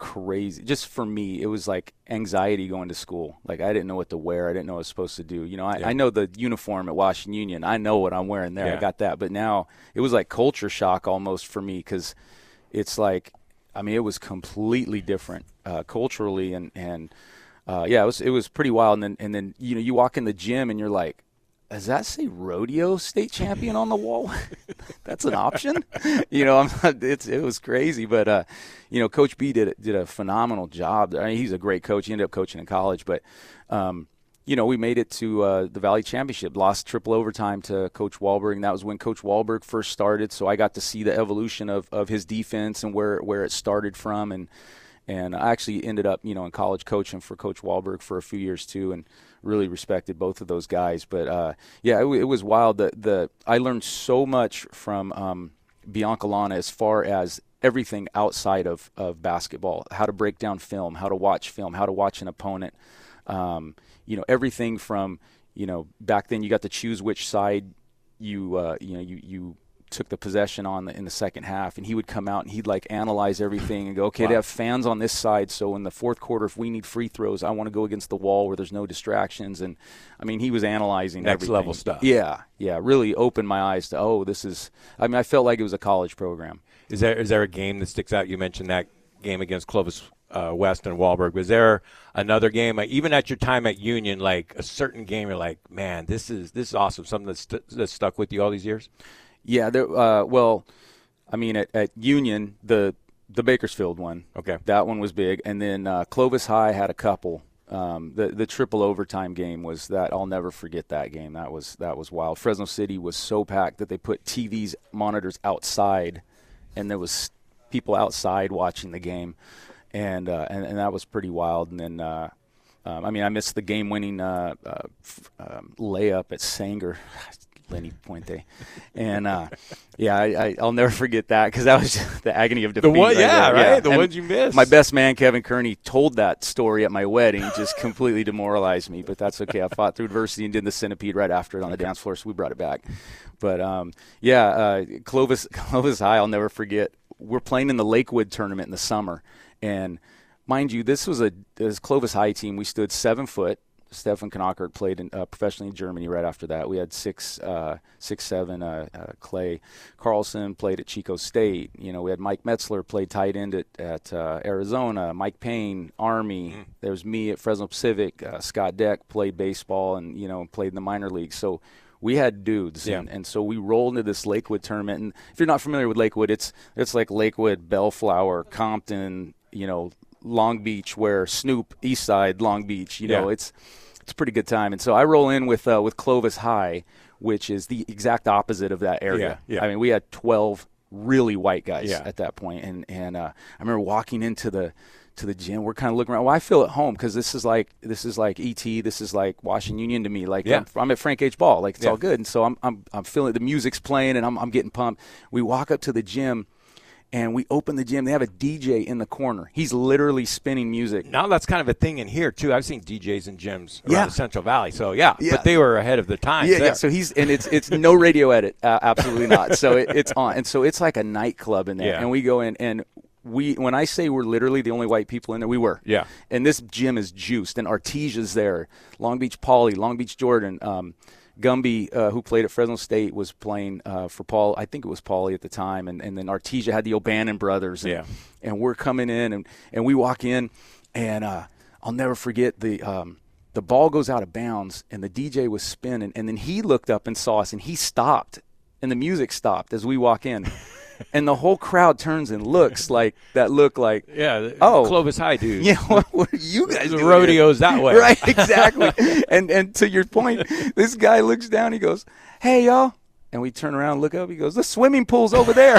crazy. Just for me, it was like anxiety going to school. Like I didn't know what to wear. I didn't know what I was supposed to do. You know, I, Yeah. I know the uniform at Washington Union. I know what I'm wearing there. Yeah. I got that. But now it was like culture shock almost for me because it's like, I mean, it was completely different uh, culturally and and uh, yeah, it was it was pretty wild. And then and then you know you walk in the gym and you're like, does that say rodeo state champion on the wall? That's an option, you know. I'm not, it's it was crazy, but uh, you know, Coach B did did a phenomenal job. I mean, he's a great coach. He ended up coaching in college, but um, you know, we made it to uh, the Valley Championship. Lost triple overtime to Coach Wahlberg, and that was when Coach Wahlberg first started. So I got to see the evolution of, of his defense and where where it started from, and and I actually ended up, you know, in college coaching for Coach Wahlberg for a few years too, and really respected both of those guys. But uh, yeah, it, it was wild. The the I learned so much from um, Biancalana as far as everything outside of, of basketball, how to break down film, how to watch film, how to watch an opponent. Um, you know, everything from, you know, back then you got to choose which side you, uh, you know, you, you took the possession on the, in the second half, and he would come out and he'd like analyze everything and go, okay, Wow. they have fans on this side. So in the fourth quarter, if we need free throws, I want to go against the wall where there's no distractions. And I mean, he was analyzing Next everything. level stuff. Yeah. Yeah. Really opened my eyes to, oh, this is, I mean, I felt like it was a college program. Is there is there a game that sticks out? You mentioned that game against Clovis uh, West and Wahlberg. Was there another game, like, even at your time at Union, like a certain game you're like, man, this is this is awesome, something that's, st- that's stuck with you all these years? Yeah, there, uh, well, I mean, at, at Union, the the Bakersfield one, Okay. that one was big, and then uh, Clovis High had a couple. Um, the the triple overtime game was that. I'll never forget that game. That was that was wild. Fresno City was so packed that they put T Vs, monitors outside, and there was people outside watching the game, and uh, and, and that was pretty wild. And then. Uh, Um, I mean, I missed the game-winning uh, uh, f- um, layup at Sanger, Lenny Puente, and uh, yeah, I, I, I'll never forget that because that was the agony of defeat. The one, right yeah, there. right. The And ones you missed. My best man, Kevin Kearney, told that story at my wedding, just completely demoralized me. But that's okay. I fought through adversity and did the centipede right after it on the dance floor, so we brought it back. But um, yeah, uh, Clovis, Clovis High, I'll never forget. We're playing in the Lakewood tournament in the summer, and mind you, this was a this Clovis High team. We stood seven foot. Stefan Knockert played in, uh, professionally in Germany right after that. We had six, uh, six, seven. Uh, uh, Clay Carlson played at Chico State. You know, we had Mike Metzler played tight end at, at uh, Arizona. Mike Payne, Army. Mm-hmm. There was me at Fresno Pacific. Uh, Scott Deck played baseball and, you know, played in the minor leagues. So we had dudes, yeah. and, and so we rolled into this Lakewood tournament. And if you're not familiar with Lakewood, it's it's like Lakewood, Bellflower, Compton, you know, Long Beach, where Snoop, East Side, Long Beach, you know, yeah. it's it's a pretty good time. And so I roll in with uh, with Clovis High, which is the exact opposite of that area. Yeah, yeah. I mean, we had twelve really white guys yeah. at that point, and and uh, I remember walking into the to the gym. We're kind of looking around. Well, I feel at home because this is like this is like E T. This is like Washington Union to me. Like yeah. I'm, I'm at Frank H. Ball. Like it's yeah. all good. And so I'm I'm I'm feeling the music's playing, and I'm I'm getting pumped. We walk up to the gym. And we open the gym. They have a D J in the corner. He's literally spinning music. Now that's kind of a thing in here, too. I've seen D Js in gyms around Yeah. the Central Valley. So, yeah, Yeah. but they were ahead of the times Yeah, there. yeah. So he's and it's it's no radio edit, uh, absolutely not. So it, it's on, and so it's like a nightclub in there. Yeah. And we go in, and we when I say we're literally the only white people in there, we were. Yeah. And this gym is juiced, and Artesia's there, Long Beach Pauly, Long Beach Jordan. Um, Gumby, uh, who played at Fresno State, was playing uh, for Paul. I think it was Pauly at the time, and, and then Artesia had the O'Bannon brothers. And, Yeah. and we're coming in, and, and we walk in, and uh, I'll never forget the um, the ball goes out of bounds, and the D J was spinning, and then he looked up and saw us, and he stopped, and the music stopped as we walk in. And the whole crowd turns and looks like that look like, Yeah, oh, Clovis High, dude. yeah, what, what are you guys The doing rodeos here? that way. Right, exactly. and and to your point, this guy looks down, he goes, hey, y'all. And we turn around and look up, he goes, the swimming pool's over there.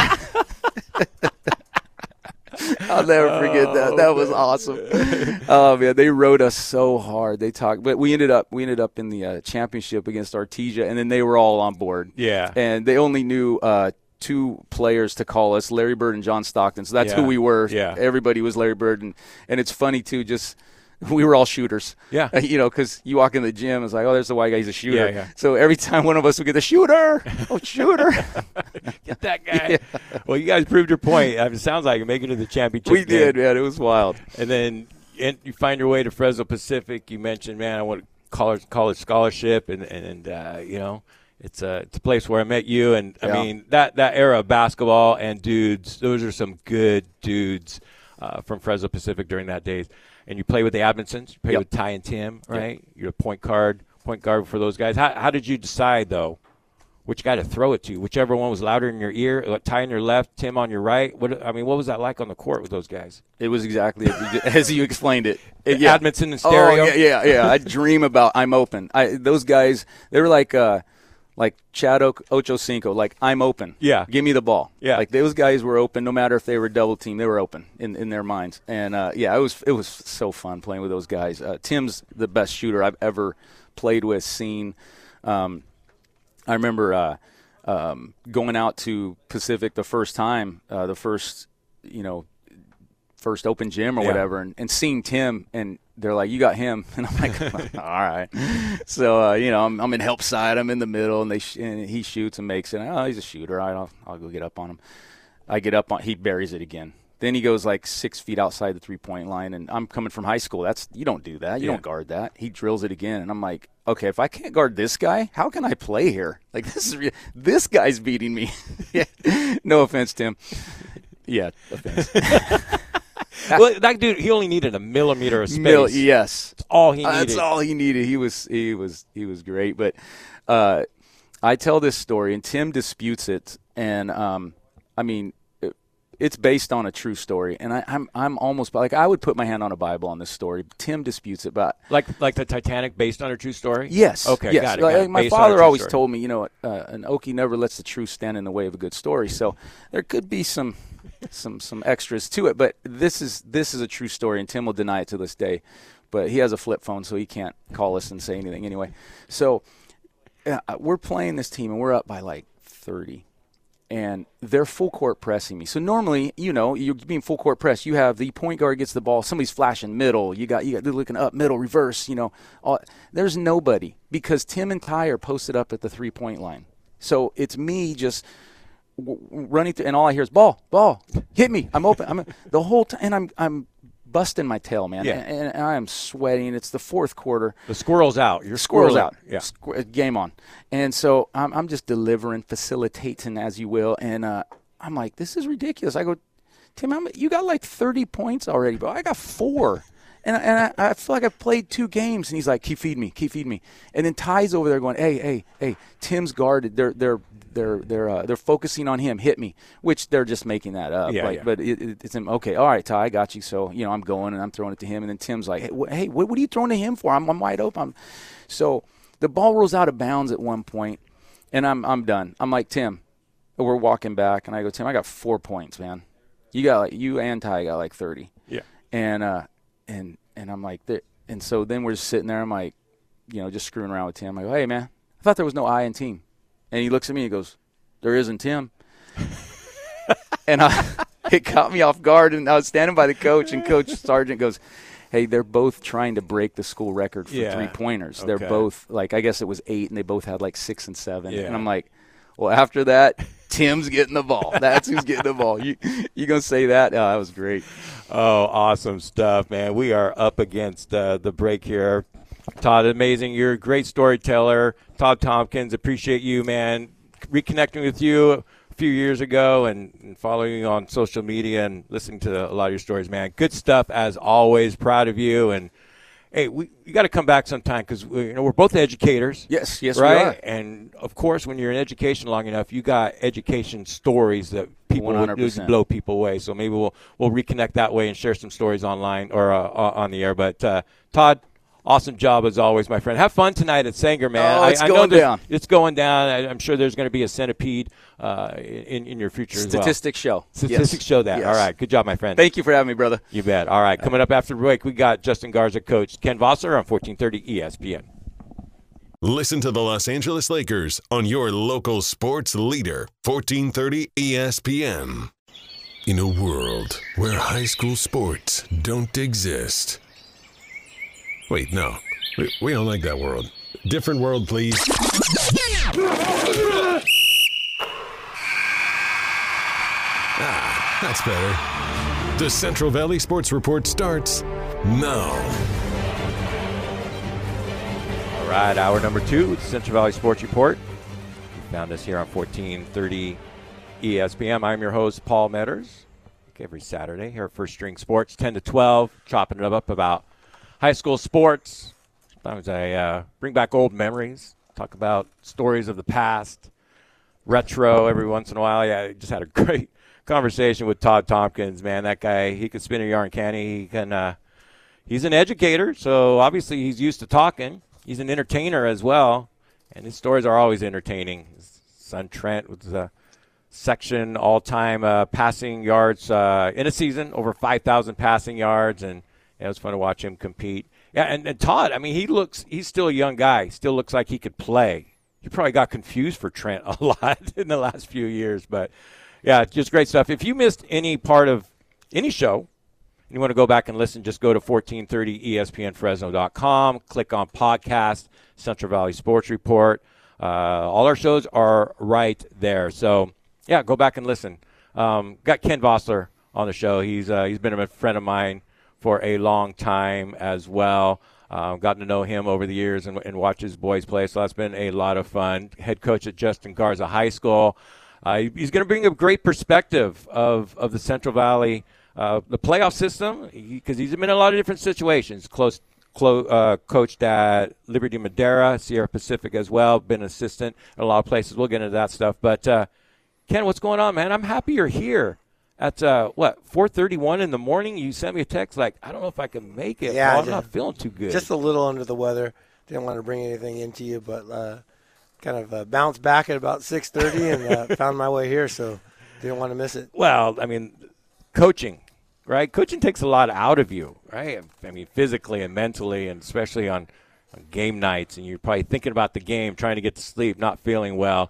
I'll never forget that. That was awesome. Oh man, they rode us so hard. They talked, but we ended up we ended up in the uh, championship against Artesia, and then they were all on board. Yeah. and they only knew uh, two players to call us, Larry Bird and John Stockton. So that's Yeah. who we were. Yeah. Everybody was Larry Bird, and and it's funny too. Just we were all shooters. Yeah. Uh, you know, because you walk in the gym, it's like, oh, there's the white guy, he's a shooter. Yeah, yeah. So every time one of us would get the shooter, oh, shooter. Get that guy. Yeah. Well, you guys proved your point. I mean, it sounds like you're making it to the championship We game. did, man. It was wild. And then and you find your way to Fresno Pacific. You mentioned, man, I want college college scholarship, and and uh, you know, it's a it's a place where I met you. And I Yeah. mean that that era of basketball and dudes, those are some good dudes uh, from Fresno Pacific during that days. And you play with the Admondsons, you play Yep. with Ty and Tim, right? Yep. You're a point guard, point guard for those guys. How how did you decide though? Which guy to throw it to? Whichever one was louder in your ear, Ty on your left, Tim on your right. What I mean, what was that like on the court with those guys? It was exactly as you explained it. it yeah. Admonson and stereo. Oh, yeah, yeah, yeah. I dream about I'm open. I those guys, they were like uh, like Chad o- Ochocinco, like I'm open. Yeah. Give me the ball. Yeah. Like those guys were open no matter if they were double team, they were open in, in their minds. And uh, yeah, it was it was so fun playing with those guys. Uh, Tim's the best shooter I've ever played with, seen. Um, I remember uh, um, going out to Pacific the first time, uh, the first, you know, first open gym or Yeah. whatever, and, and seeing Tim, and they're like, you got him. And I'm like, all right. So, uh, you know, I'm, I'm in help side. I'm in the middle, and they sh- and he shoots and makes it. Oh, he's a shooter. All right, I'll, I'll go get up on him. I get up on he buries it again. Then he goes like six feet outside the three-point line, and I'm coming from high school. That's you don't do that. You Yeah. don't guard that. He drills it again, and I'm like, okay, if I can't guard this guy, how can I play here? Like this is re- this guy's beating me. Yeah. No offense, Tim. Yeah, offense. Well, that dude, he only needed a millimeter of space. Mil- yes, That's all he Uh, needed. That's all he needed. He was he was he was great. But uh, I tell this story, and Tim disputes it. And um, I mean, it, it's based on a true story. And I, I'm I'm almost like I would put my hand on a Bible on this story. Tim disputes it, but Like like the Titanic, based on a true story? yes, Okay, yes. got it. Like, got it. my Based on a father true always story. told me, you know, uh, an Okie never lets the truth stand in the way of a good story. So there could be some. some some extras to it, but this is this is a true story, and Tim will deny it to this day. But he has a flip phone, so he can't call us and say anything anyway. So uh, we're playing this team, and we're up by like thirty, and they're full court pressing me. So normally, you know, you're being full court press. You have the point guard gets the ball, somebody's flashing middle. You got you got they're looking up middle, reverse. You know, all, there's nobody because Tim and Ty are posted up at the three point line. So it's me just. W- running through, and all I hear is ball, ball, hit me. I'm open. I'm the whole time, and I'm I'm busting my tail, man. Yeah. And, and I am sweating. It's the fourth quarter. The squirrel's out. You're Squirrel's squirreling. out. Yeah. Squ- game on. And so I'm I'm just delivering, facilitating, as you will. And uh, I'm like, this is ridiculous. I go, Tim, I'm, you got like thirty points already, bro. I got four. And, and I, I feel like I've played two games. And he's like, keep feeding me, keep feeding me. And then Ty's over there going, hey, hey, hey, Tim's guarded. They're they're they're they're uh, they're focusing on him. Hit me, which they're just making that up. Yeah, like, yeah. But it, it, it's him. Okay, all right, Ty, I got you. So you know, I'm going and I'm throwing it to him. And then Tim's like, hey, wh- hey what, what are you throwing to him for? I'm, I'm wide open. I'm, so the ball rolls out of bounds at one point, and I'm I'm done. I'm like, Tim, we're walking back, and I go, Tim, I got four points, man. You got like you and Ty got like thirty. Yeah. And uh and and I'm like, there. And so then we're just sitting there. I'm like, you know, just screwing around with Tim. I go, hey man, I thought there was no I in team. And he looks at me and he goes, there isn't, Tim. And I, it caught me off guard. And I was standing by the coach, and Coach Sargent goes, hey, they're both trying to break the school record for Yeah. three pointers. Okay. They're both like, I guess it was eight, and they both had like six and seven. Yeah. And I'm like, well, after that, Tim's getting the ball. That's who's getting the ball. You you gonna say that? Oh, that was great. Oh, awesome stuff, man. We are up against uh, the break here. Todd, amazing. You're a great storyteller. Todd Tompkins, appreciate you, man. Reconnecting with you a few years ago and, and following you on social media and listening to a lot of your stories, man. Good stuff as always. Proud of you. And, hey, we you got to come back sometime because we, you know, we're both educators. Yes, yes, right? we are. And, of course, when you're in education long enough, you got education stories that people one hundred will percent. blow people away. So maybe we'll we'll reconnect that way and share some stories online or uh, on the air. But, uh, Todd, awesome job as always, my friend. Have fun tonight at Sanger, man. Oh, it's I, I going know there's- down. It's going down. I, I'm sure there's going to be a centipede uh, in, in your future as well. Statistics show. Statistics Yes. show that. Yes. All right. Good job, my friend. Thank you for having me, brother. You bet. All right. Coming up after the break, we got Justin Garza coach Ken Vossler on fourteen thirty E S P N. Listen to the Los Angeles Lakers on your local sports leader, fourteen thirty E S P N. In a world where high school sports don't exist, Wait, no. We, we don't like that world. Different world, please. Ah, that's better. The Central Valley Sports Report starts now. All right, hour number two with the Central Valley Sports Report. You found us here on fourteen thirty E S P N. I'm your host, Paul Metters. Every Saturday here at First String Sports, ten to twelve, chopping it up about high school sports. Sometimes I uh, bring back old memories, talk about stories of the past, retro every once in a while. Yeah, I just had a great conversation with Todd Tompkins, man. That guy, he can spin a yarn, can he? He can, uh, he's an educator, so obviously he's used to talking. He's an entertainer as well, and his stories are always entertaining. His son Trent was a section all-time uh, passing yards uh, in a season, over five thousand passing yards, and yeah, it was fun to watch him compete. Yeah, and, and Todd, I mean, he looks, he's still a young guy, still looks like he could play. He probably got confused for Trent a lot in the last few years, but yeah, just great stuff. If you missed any part of any show, and you want to go back and listen, just go to fourteen thirty E S P N Fresno dot com, click on podcast, Central Valley Sports Report. Uh, all our shows are right there. So, yeah, go back and listen. Um, got Ken Vossler on the show. He's uh, he's been a friend of mine for a long time as well. Uh, gotten to know him over the years and, and watch his boys play. So that's been a lot of fun. Head coach at Justin Garza High School. Uh, he's going to bring a great perspective of, of the Central Valley, uh, the playoff system, because he, he's been in a lot of different situations. Close, clo- uh, coached at Liberty Madera, Sierra Pacific as well. Been an assistant in a lot of places. We'll get into that stuff. But, uh, Ken, what's going on, man? I'm happy you're here. At, uh, what, four thirty-one in the morning? You sent me a text like, I don't know if I can make it. Yeah, Paul. I'm not feeling too good. Just a little under the weather. Didn't want to bring anything into you, but uh, kind of uh, bounced back at about six thirty and uh, found my way here, so didn't want to miss it. Well, I mean, coaching, right? Coaching takes a lot out of you, right? I mean, physically and mentally, and especially on, on game nights, and you're probably thinking about the game, trying to get to sleep, not feeling well.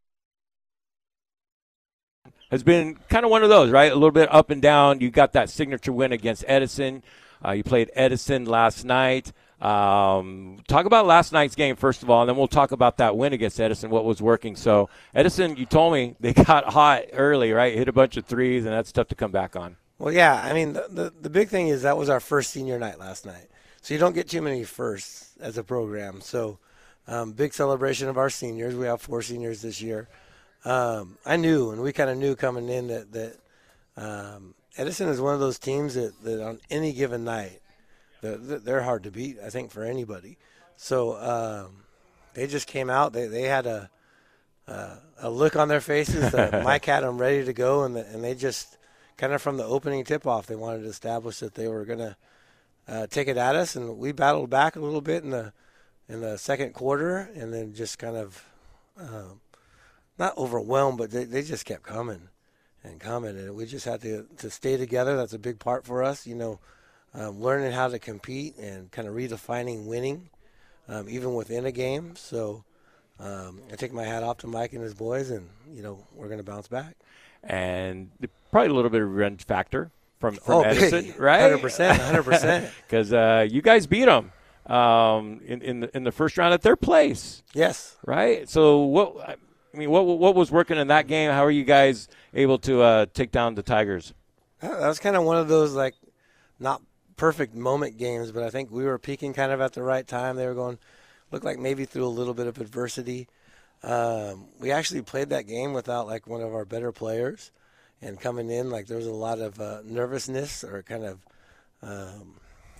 Has been kind of one of those, right? A little bit up and down. You got that signature win against Edison. Uh, you played Edison last night. Um, talk about last night's game, first of all, and then we'll talk about that win against Edison, what was working. So, Edison, you told me they got hot early, right? Hit a bunch of threes, and that's tough to come back on. Well, yeah. I mean, the, the, the big thing is that was our first senior night last night. So you don't get too many firsts as a program. So um, big celebration of our seniors. We have four seniors this year. Um, I knew, and we kind of knew coming in that, that um, Edison is one of those teams that, that on any given night, they're, they're hard to beat, I think, for anybody. So um, they just came out. They they had a uh, a look on their faces. Uh, Mike had them ready to go, and, the, and they just kind of from the opening tip-off, they wanted to establish that they were going to uh, take it at us, and we battled back a little bit in the in the second quarter, and then just kind of um, – not overwhelmed, but they, they just kept coming and coming, and we just had to to stay together. That's a big part for us, you know, um, learning how to compete and kind of redefining winning, um, even within a game. So um, I take my hat off to Mike and his boys, and, you know, we're going to bounce back. And probably a little bit of revenge factor from, from oh, Edison, big. right? one hundred percent, one hundred percent. Because uh, you guys beat them um, in, in, the, in the first round at their place. Yes. Right? So what – I mean, what what was working in that game? How are you guys able to uh, take down the Tigers? That was kind of one of those, like, not perfect moment games, but I think we were peaking kind of at the right time. They were going, looked like maybe through a little bit of adversity. Um, we actually played that game without, like, one of our better players. And coming in, like, there was a lot of uh, nervousness or kind of, um,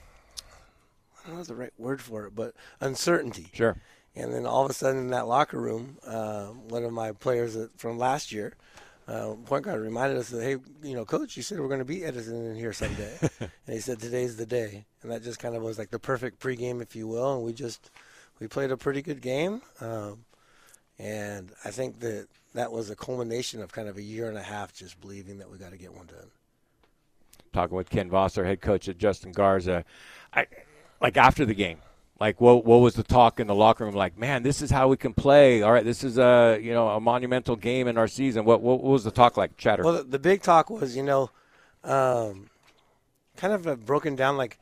I don't know the right word for it, but uncertainty. Sure. And then all of a sudden in that locker room, uh, one of my players that, from last year, uh, point guard, reminded us that, hey, you know, Coach, you said we're going to beat Edison in here someday. And he said, today's the day. And that just kind of was like the perfect pregame, if you will. And we just we played a pretty good game. Um, and I think that that was a culmination of kind of a year and a half just believing that we got to get one done. Talking with Ken Vossler, head coach at Justin Garza. I, like after the game. Like, what what was the talk in the locker room? Like, man, this is how we can play. All right, this is a, you know, a monumental game in our season. What what, what was the talk like, chatter? Well, the, the big talk was, you know, um, kind of uh, broken down, like,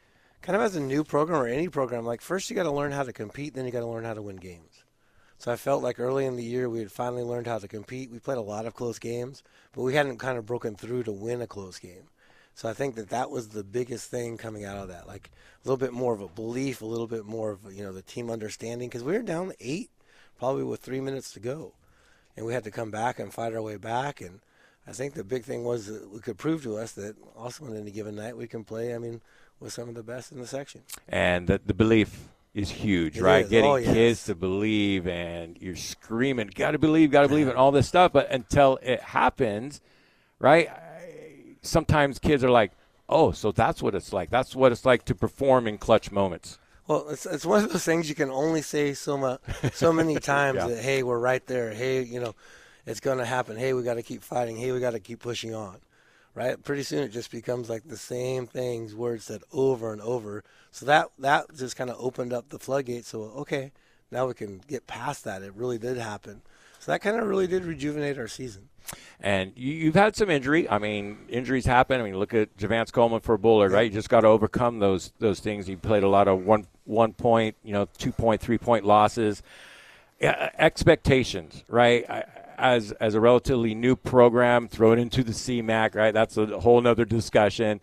kind of as a new program or any program, like first you got to learn how to compete, then you got to learn how to win games. So I felt like early in the year we had finally learned how to compete. We played a lot of close games, but we hadn't kind of broken through to win a close game. So I think that that was the biggest thing coming out of that, like a little bit more of a belief, a little bit more of, you know, the team understanding, because we were down eight probably with three minutes to go, and we had to come back and fight our way back. And I think the big thing was that we could prove to us that also on any given night we can play, I mean, with some of the best in the section. And the, the belief is huge, it right? Is. Getting oh, yes. kids to believe, and you're screaming, got to believe, got to believe, and all this stuff. But until it happens, right, sometimes kids are like, oh, so that's what it's like. That's what it's like to perform in clutch moments. Well, it's it's one of those things you can only say so much, so many times yeah. that, hey, we're right there. Hey, you know, it's going to happen. Hey, we got to keep fighting. Hey, we got to keep pushing on, right? Pretty soon it just becomes like the same things, words said over and over. So that, that just kind of opened up the floodgates. So, okay, now we can get past that. It really did happen. So that kind of really did rejuvenate our season. And you, you've had some injury. I mean, injuries happen. I mean, look at Javance Coleman for Bullard, right? You just got to overcome those those things. You played a lot of one one point, you know, two point, three point losses. Yeah, expectations, right? I, as as a relatively new program, throw it into the C MAC, right? That's a whole nother discussion.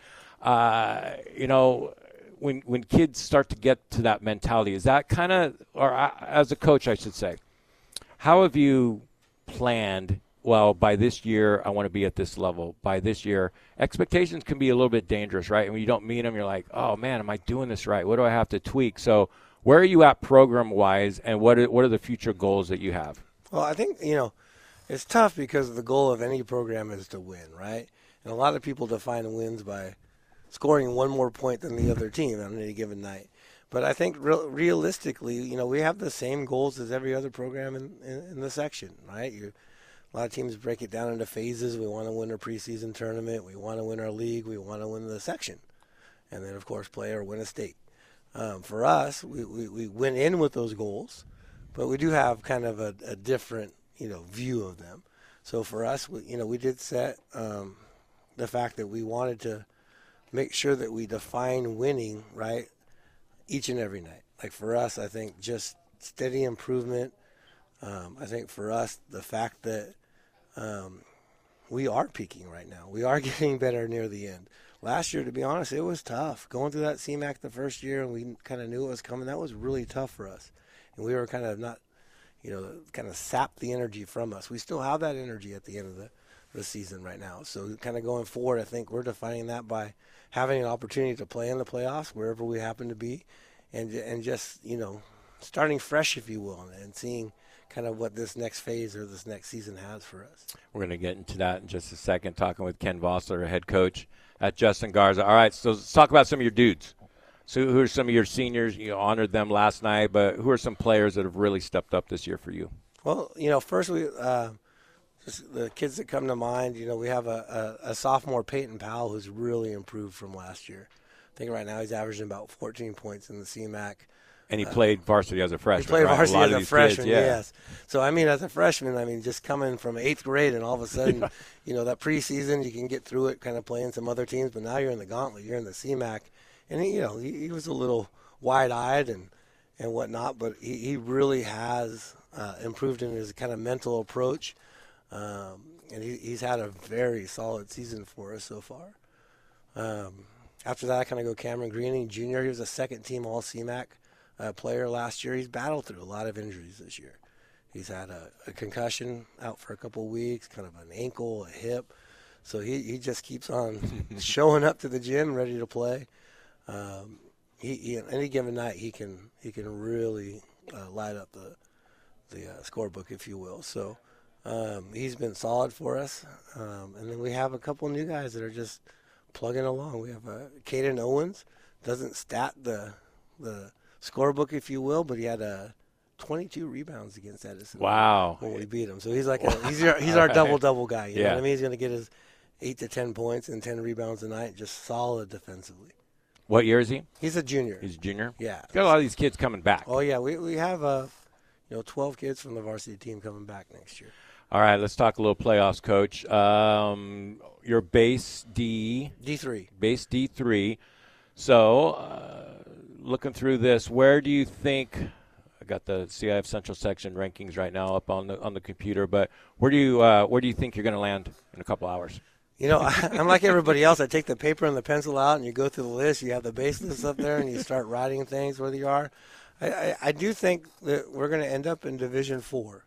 Uh, you know, when when kids start to get to that mentality, is that kind of, or uh, as a coach, I should say, how have you planned? Well, by this year, I want to be at this level. By this year, expectations can be a little bit dangerous, right? And when you don't meet them, you're like, oh, man, am I doing this right? What do I have to tweak? So where are you at program-wise, and what are, what are the future goals that you have? Well, I think, you know, it's tough because the goal of any program is to win, right? And a lot of people define wins by scoring one more point than the other team on any given night. But I think re- realistically, you know, we have the same goals as every other program in, in, in the section, right? You A lot of teams break it down into phases. We want to win our preseason tournament. We want to win our league. We want to win the section. And then, of course, play or win a state. Um, for us, we, we, we went in with those goals, but we do have kind of a, a different, you know, view of them. So for us, we, you know, we did set um, the fact that we wanted to make sure that we define winning, right, each and every night. Like for us, I think just steady improvement. Um, I think for us, the fact that um, we are peaking right now. We are getting better near the end. Last year, to be honest, it was tough. Going through that C MAC the first year, and we kind of knew it was coming, that was really tough for us. And we were kind of not, you know, kind of sapped the energy from us. We still have that energy at the end of the, the season right now. So kind of going forward, I think we're defining that by having an opportunity to play in the playoffs wherever we happen to be, and and just, you know, starting fresh, if you will, and seeing kind of what this next phase or this next season has for us. We're going to get into that in just a second, talking with Ken Vossler, head coach at Justin Garza. All right, so let's talk about some of your dudes. So who are some of your seniors? You honored them last night, but who are some players that have really stepped up this year for you? Well, you know, first we uh, just the kids that come to mind, you know, we have a, a, a sophomore, Peyton Powell, who's really improved from last year. I think right now he's averaging about fourteen points in the C MAC. And he played varsity as a freshman. He played right? varsity a as a freshman, kids, yeah. yes. So, I mean, as a freshman, I mean, just coming from eighth grade and all of a sudden, yeah. you know, that preseason, you can get through it kind of playing some other teams, but now you're in the gauntlet, you're in the C MAC. And, he, you know, he, he was a little wide-eyed and, and whatnot, but he, he really has uh, improved in his kind of mental approach. Um, and he, he's had a very solid season for us so far. Um, after that, I kind of go Cameron Greening, Junior He was a second-team All-C MAC uh, player last year. He's battled through a lot of injuries this year. He's had a, a concussion out for a couple of weeks, kind of an ankle, a hip. So he, he just keeps on showing up to the gym, ready to play. Um, he, he any given night he can he can really uh, light up the the uh, scorebook, if you will. So um, he's been solid for us. Um, and then we have a couple new guys that are just plugging along. We have uh, Caden Owens, doesn't stat the the scorebook, if you will, but he had a twenty-two rebounds against Edison. Wow! When we beat him, so he's like a, he's our, he's our double double guy. You yeah. know what I mean? He's going to get his eight to ten points and ten rebounds a night, just solid defensively. What year is he? He's a junior. He's a junior? Yeah. He's got a lot of these kids coming back. Oh, yeah. We we have, uh, you know, twelve kids from the varsity team coming back next year. All right, let's talk a little playoffs, Coach. Um, your base D. D three. Base D three. So, uh, looking through this, where do you think? I got the C I F Central Section rankings right now up on the on the computer, but where do you uh, where do you think you're going to land in a couple hours? You know, I'm like everybody else. I take the paper and the pencil out, and you go through the list. You have the base list up there, and you start writing things where you are. I, I, I do think that we're going to end up in Division Four,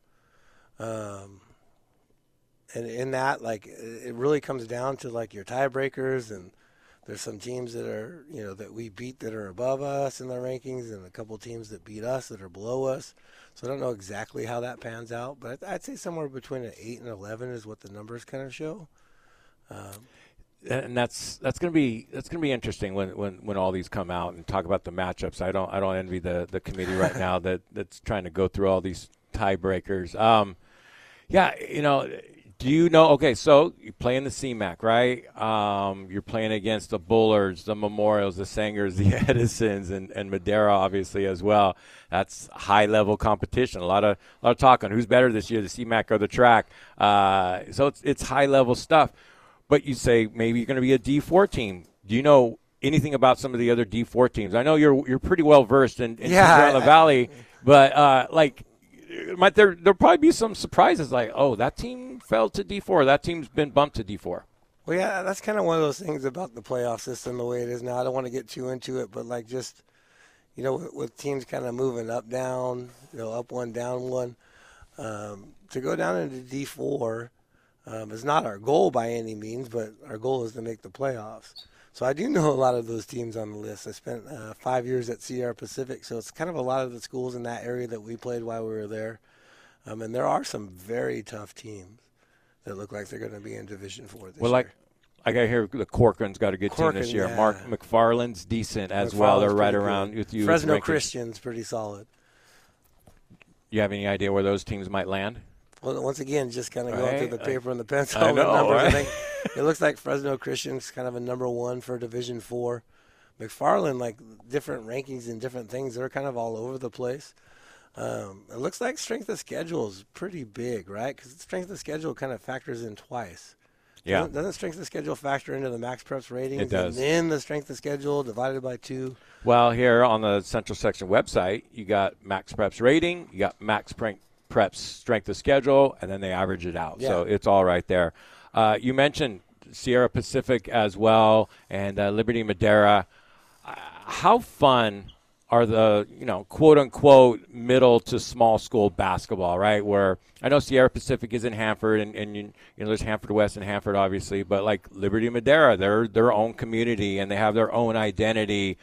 um, and in that, like, it really comes down to like your tiebreakers, and there's some teams that are, you know, that we beat that are above us in the rankings, and a couple teams that beat us that are below us. So I don't know exactly how that pans out, but I'd say somewhere between an eight and eleven is what the numbers kind of show. Um, and that's that's going to be that's going to be interesting when, when, when all these come out and talk about the matchups. I don't I don't envy the, the committee right now that, that's trying to go through all these tiebreakers. Um, yeah, you know, do you know? Okay, so you play in the C MAC, right? Um, you're playing against the Bullards, the Memorials, the Sangers, the Edisons, and, and Madera, obviously as well. That's high level competition. A lot of a lot of talk on who's better this year, the C MAC or the track. Uh, so it's it's high level stuff. But you say maybe you're going to be a D four team. Do you know anything about some of the other D four teams? I know you're you're pretty well versed in, in yeah, Central Valley, but uh, like, might there there'll probably be some surprises like, oh, that team fell to D four. That team's been bumped to D four. Well, yeah, that's kind of one of those things about the playoff system the way it is now. I don't want to get too into it, but like just, you know, with, with teams kind of moving up, down, you know, up one, down one, um, to go down into D four. Um, it's not our goal by any means, but our goal is to make the playoffs. So I do know a lot of those teams on the list. I spent uh, five years at Sierra Pacific, so it's kind of a lot of the schools in that area that we played while we were there. Um, and there are some very tough teams that look like they're going to be in Division Four this well, year. Like, I got here the Corcoran's got a good Corcoran, team this year. yeah. Mark McFarland's decent as well. They're right around good. with you. Fresno Christian's pretty solid. You have any idea where those teams might land? Well, once again, just kind of right. going through the paper and the pencil. I and know, the numbers. right? I think it looks like Fresno Christian's kind of a number one for Division Four. McFarland, like different rankings and different things, they're kind of all over the place. Um, it looks like strength of schedule is pretty big, right? Because strength of schedule kind of factors in twice. Yeah. Doesn't, doesn't strength of schedule factor into the Max Preps ratings? It does. And then the strength of schedule divided by two. Well, here on the Central Section website, you got Max Preps rating, you got Max Pre- Preps strength of schedule, and then they average it out. Yeah. So it's all right there. Uh, you mentioned Sierra Pacific as well and uh, Liberty Madera. Uh, how fun are the, you know, quote-unquote middle to small school basketball, right, where I know Sierra Pacific is in Hanford, and, and you, you know, there's Hanford West and Hanford, obviously, but like Liberty Madera, they're their own community, and they have their own identity,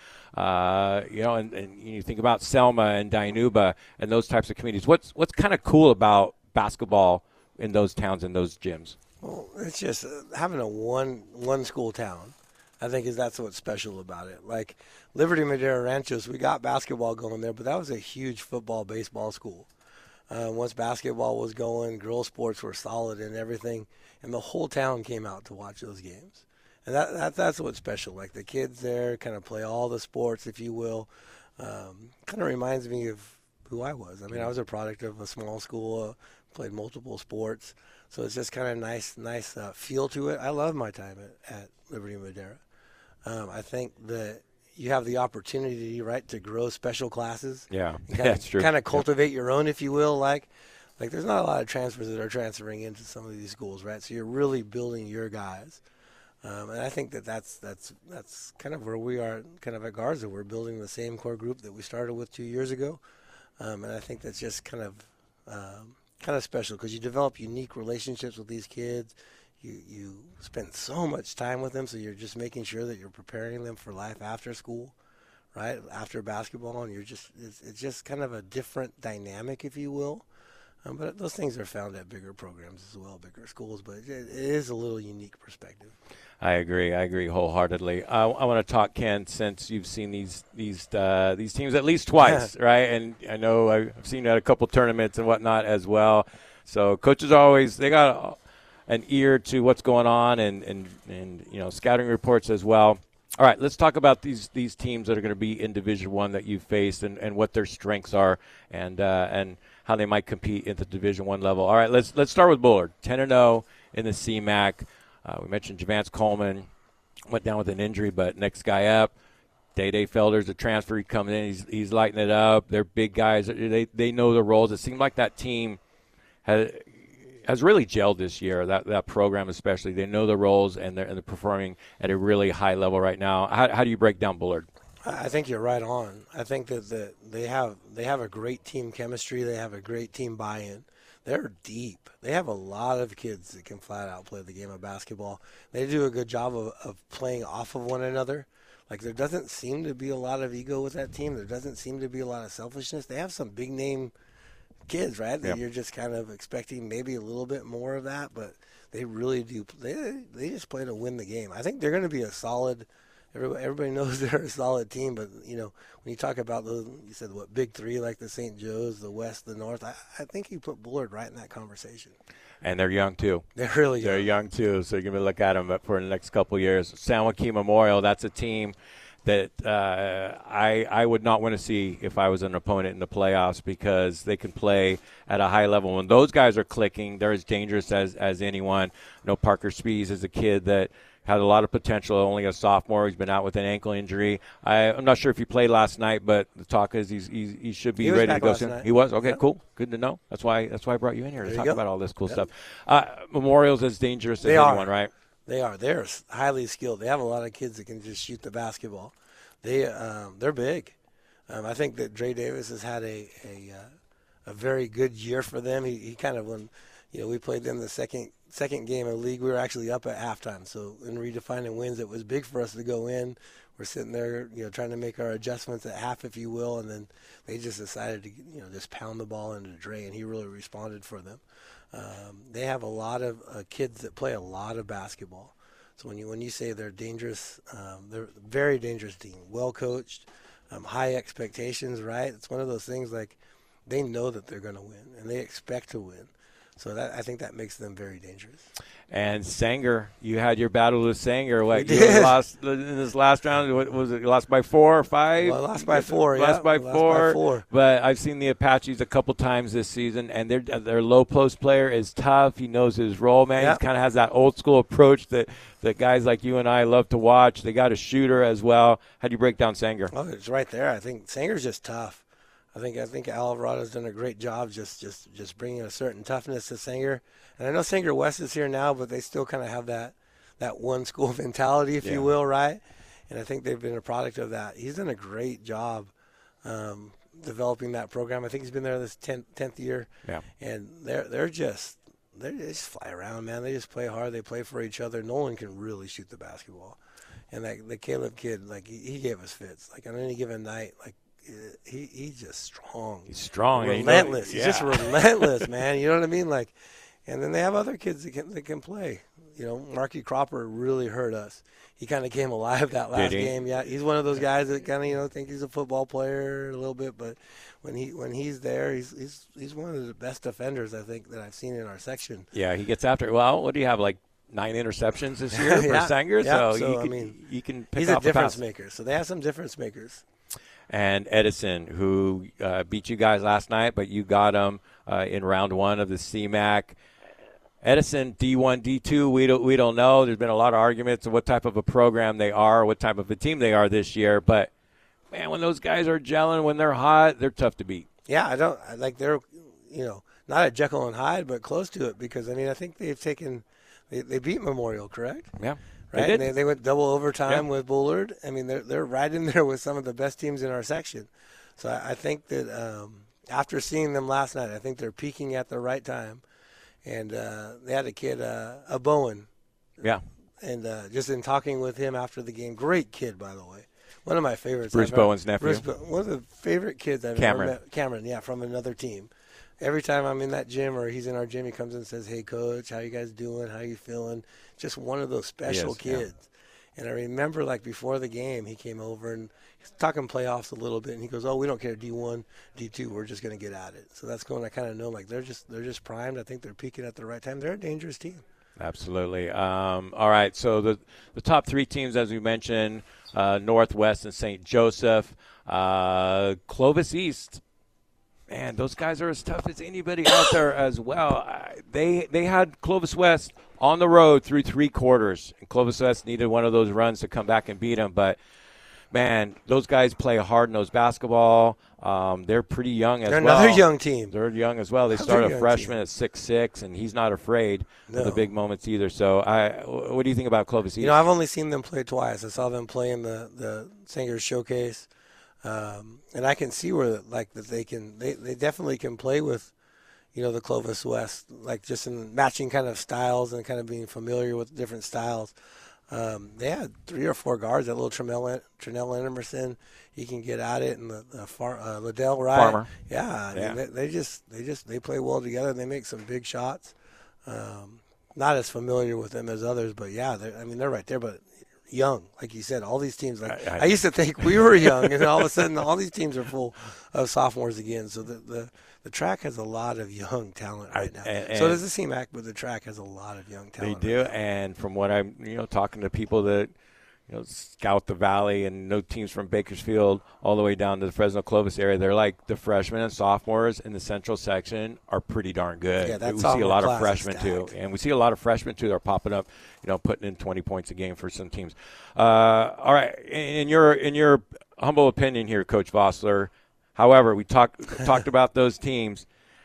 uh, you know, and, and you think about Selma and Dinuba and those types of communities. What's, what's kind of cool about basketball in those towns and those gyms? Well, it's just uh, having a one one school town. I think is that's what's special about it. Like Liberty Madera Ranchos, we got basketball going there, but that was a huge football, baseball school. Uh, once basketball was going, girls sports were solid and everything, and the whole town came out to watch those games. And that, that that's what's special. Like the kids there kind of play all the sports, if you will. Um, kind of reminds me of who I was. I mean, I was a product of a small school, uh, played multiple sports. So it's just kind of nice, nice uh, feel to it. I love my time at, at Liberty Madera. Um, I think that you have the opportunity, right, to grow special classes. Yeah, kind that's of, true. Kind of cultivate yeah. your own, if you will. Like, like there's not a lot of transfers that are transferring into some of these schools, right? So you're really building your guys. Um, and I think that that's, that's, that's kind of where we are kind of at Garza. We're building the same core group that we started with two years ago. Um, and I think that's just kind of um, kind of special because you develop unique relationships with these kids. You you spend so much time with them, so you're just making sure that you're preparing them for life after school, right, after basketball, and you're just it's, it's just kind of a different dynamic, if you will. Um, but those things are found at bigger programs as well, bigger schools, but it, it is a little unique perspective. I agree. I agree wholeheartedly. Uh, I want to talk, Ken, since you've seen these these uh, these teams at least twice, yeah. right? And I know I've seen you at a couple tournaments and whatnot as well. So coaches are always they got an ear to what's going on and, and, and you know scouting reports as well. All right, let's talk about these these teams that are going to be in Division One that you've faced and, and what their strengths are and uh, and how they might compete at the Division One level. All right, let's let's start with Bullard, ten and zero in the C MAC. Uh, we mentioned Javance Coleman went down with an injury, but next guy up, Day-Day Felder's a transfer. He comes in. He's, he's lighting it up. They're big guys. They they know the roles. It seemed like that team has, has really gelled this year, that, that program especially. They know the roles, and they're, and they're performing at a really high level right now. How, how do you break down Bullard? I think you're right on. I think that the, they have they have a great team chemistry. They have a great team buy-in. They're deep. They have a lot of kids that can flat out play the game of basketball. They do a good job of, of playing off of one another. Like, there doesn't seem to be a lot of ego with that team. There doesn't seem to be a lot of selfishness. They have some big-name kids, right, that yep. you're just kind of expecting maybe a little bit more of that, but they really do. They, they just play to win the game. I think they're going to be a solid – everybody, everybody knows they're a solid team, but, you know, when you talk about those, you said, what, big three like the Saint Joe's, the West, the North, I, I think you put Bullard right in that conversation. And they're young, too. They're really young. They're young, too, so you're going to look at them for the next couple of years. San Joaquin Memorial, that's a team that uh, I I would not want to see if I was an opponent in the playoffs, because they can play at a high level. When those guys are clicking, they're as dangerous as, as anyone. I know Parker Spees is a kid that had a lot of potential, only a sophomore. He's been out with an ankle injury. I, I'm not sure if he played last night, but the talk is he's, he's, he should be he ready to go soon. Night. He was? Okay, yep. Cool. Good to know. That's why That's why I brought you in here to there talk go. about all this cool yep. stuff. Uh, Memorial's as dangerous they as are. anyone, right? They are. They're highly skilled. They have a lot of kids that can just shoot the basketball. They um, they're big. Um, I think that Dre Davis has had a a, uh, a very good year for them. He he kind of when you know we played them the second second game of the league, we were actually up at halftime. So in redefining wins, it was big for us to go in. We're sitting there, you know, trying to make our adjustments at half, if you will, and then they just decided to you know just pound the ball into Dre, and he really responded for them. Um, they have a lot of uh, kids that play a lot of basketball. So when you when you say they're dangerous, um, they're a very dangerous team, well coached, um, high expectations. Right? It's one of those things like they know that they're going to win and they expect to win. So that I think that makes them very dangerous. And Sanger, you had your battle with Sanger. What We you did. lost in this last round? What was it? You lost by four or five? Well, lost by four. Lost yeah. by lost four. by four. But I've seen the Apaches a couple times this season, and their their low post player is tough. He knows his role, man. Yeah. He kind of has that old school approach that that guys like you and I love to watch. They got a shooter as well. How do you break down Sanger? Oh, it's right there. I think Sanger's just tough. I think I think Alvarado's done a great job just, just, just bringing a certain toughness to Sanger. And I know Sanger West is here now, but they still kind of have that, that one school mentality, if yeah. you will, right? And I think they've been a product of that. He's done a great job um, developing that program. I think he's been there this tenth, tenth year. Yeah. And they're they're just they just fly around, man. They just play hard. They play for each other. Nolan can really shoot the basketball. And that the Caleb kid, like he, he gave us fits. Like on any given night, like. He he's just strong. He's strong, relentless. You know, yeah. He's just relentless, man. You know what I mean? Like, and then they have other kids that can that can play. You know, Marky Cropper really hurt us. He kind of came alive that last game. Yeah, he's one of those guys that kind of you know think he's a football player a little bit, but when he when he's there, he's he's he's one of the best defenders I think that I've seen in our section. Yeah, he gets after it. Well, what do you have like? Nine interceptions this year yeah, for Sanger, yeah. so, so you I can, mean, you can pick he's off a difference a maker. So they have some difference makers. And Edison, who uh, beat you guys last night, but you got him uh, in round one of the C MAC. Edison, D one, D two, we don't we don't know. There's been a lot of arguments of what type of a program they are, what type of a team they are this year. But man, when those guys are gelling, when they're hot, they're tough to beat. Yeah, I don't I like they're you know not a Jekyll and Hyde, but close to it because I mean I think they've taken they, they beat Memorial, correct? Yeah. Right, they, and they, they went double overtime yeah. with Bullard. I mean, they're they're right in there with some of the best teams in our section. So I, I think that um, after seeing them last night, I think they're peaking at the right time. And uh, they had a kid, uh, a Bowen. Yeah. And uh, just in talking with him after the game, great kid, by the way. One of my favorites. Bruce I've Bowen's ever, nephew. Bruce, one of the favorite kids I've Cameron. ever met. Cameron, yeah, from another team. Every time I'm in that gym or he's in our gym, he comes in and says, "Hey, Coach, how you guys doing? How you feeling?" Just one of those special is, kids. Yeah. And I remember, like, before the game, he came over and he's talking playoffs a little bit, and he goes, "Oh, we don't care D one, D two. We're just going to get at it." So that's going. I kind of know, like, they're just they're just primed. I think they're peaking at the right time. They're a dangerous team. Absolutely. Um, all right, so the the top three teams, as we mentioned, uh, Northwest and Saint Joseph. Uh, Clovis East. Man, those guys are as tough as anybody out there as well. Uh, they they had Clovis West on the road through three quarters, and Clovis West needed one of those runs to come back and beat them. But, man, those guys play hard-nosed basketball. Um, they're pretty young as They're well. another young team. They're young as well. They Another start a young freshman team. at six six, and he's not afraid No. of the big moments either. So, I, what do you think about Clovis East? You know, I've only seen them play twice. I saw them play in the, the Singers Showcase. Um, and I can see where, like, that they can, they, they definitely can play with, you know, the Clovis West, like just in matching kind of styles and kind of being familiar with different styles. Um, they had three or four guards. That little Trinell, Trinell Emerson, he can get at it, and the, the far, uh, Liddell Wright. Farmer. Yeah, I mean, Yeah. they, they just they just they play well together. They make some big shots. Um, not as familiar with them as others, but yeah, I mean they're right there. But young, like you said, all these teams. Like I, I, I used to think we were young, and all of a sudden all these teams are full of sophomores again. So the the, the track has a lot of young talent right now. And, so and does the C M A C, but the track has a lot of young talent. They do, right now. and from what I'm, you know, talking to people that, you know, scout the Valley and know teams from Bakersfield all the way down to the Fresno Clovis area, they're like the freshmen and sophomores in the central section are pretty darn good. Yeah, that we see a sophomore lot of class is freshmen too, stacked. and we see a lot of freshmen too that are popping up, you know, putting in twenty points a game for some teams. Uh, all right, in your in your humble opinion here, Coach Vossler. However, we talked talked about those teams.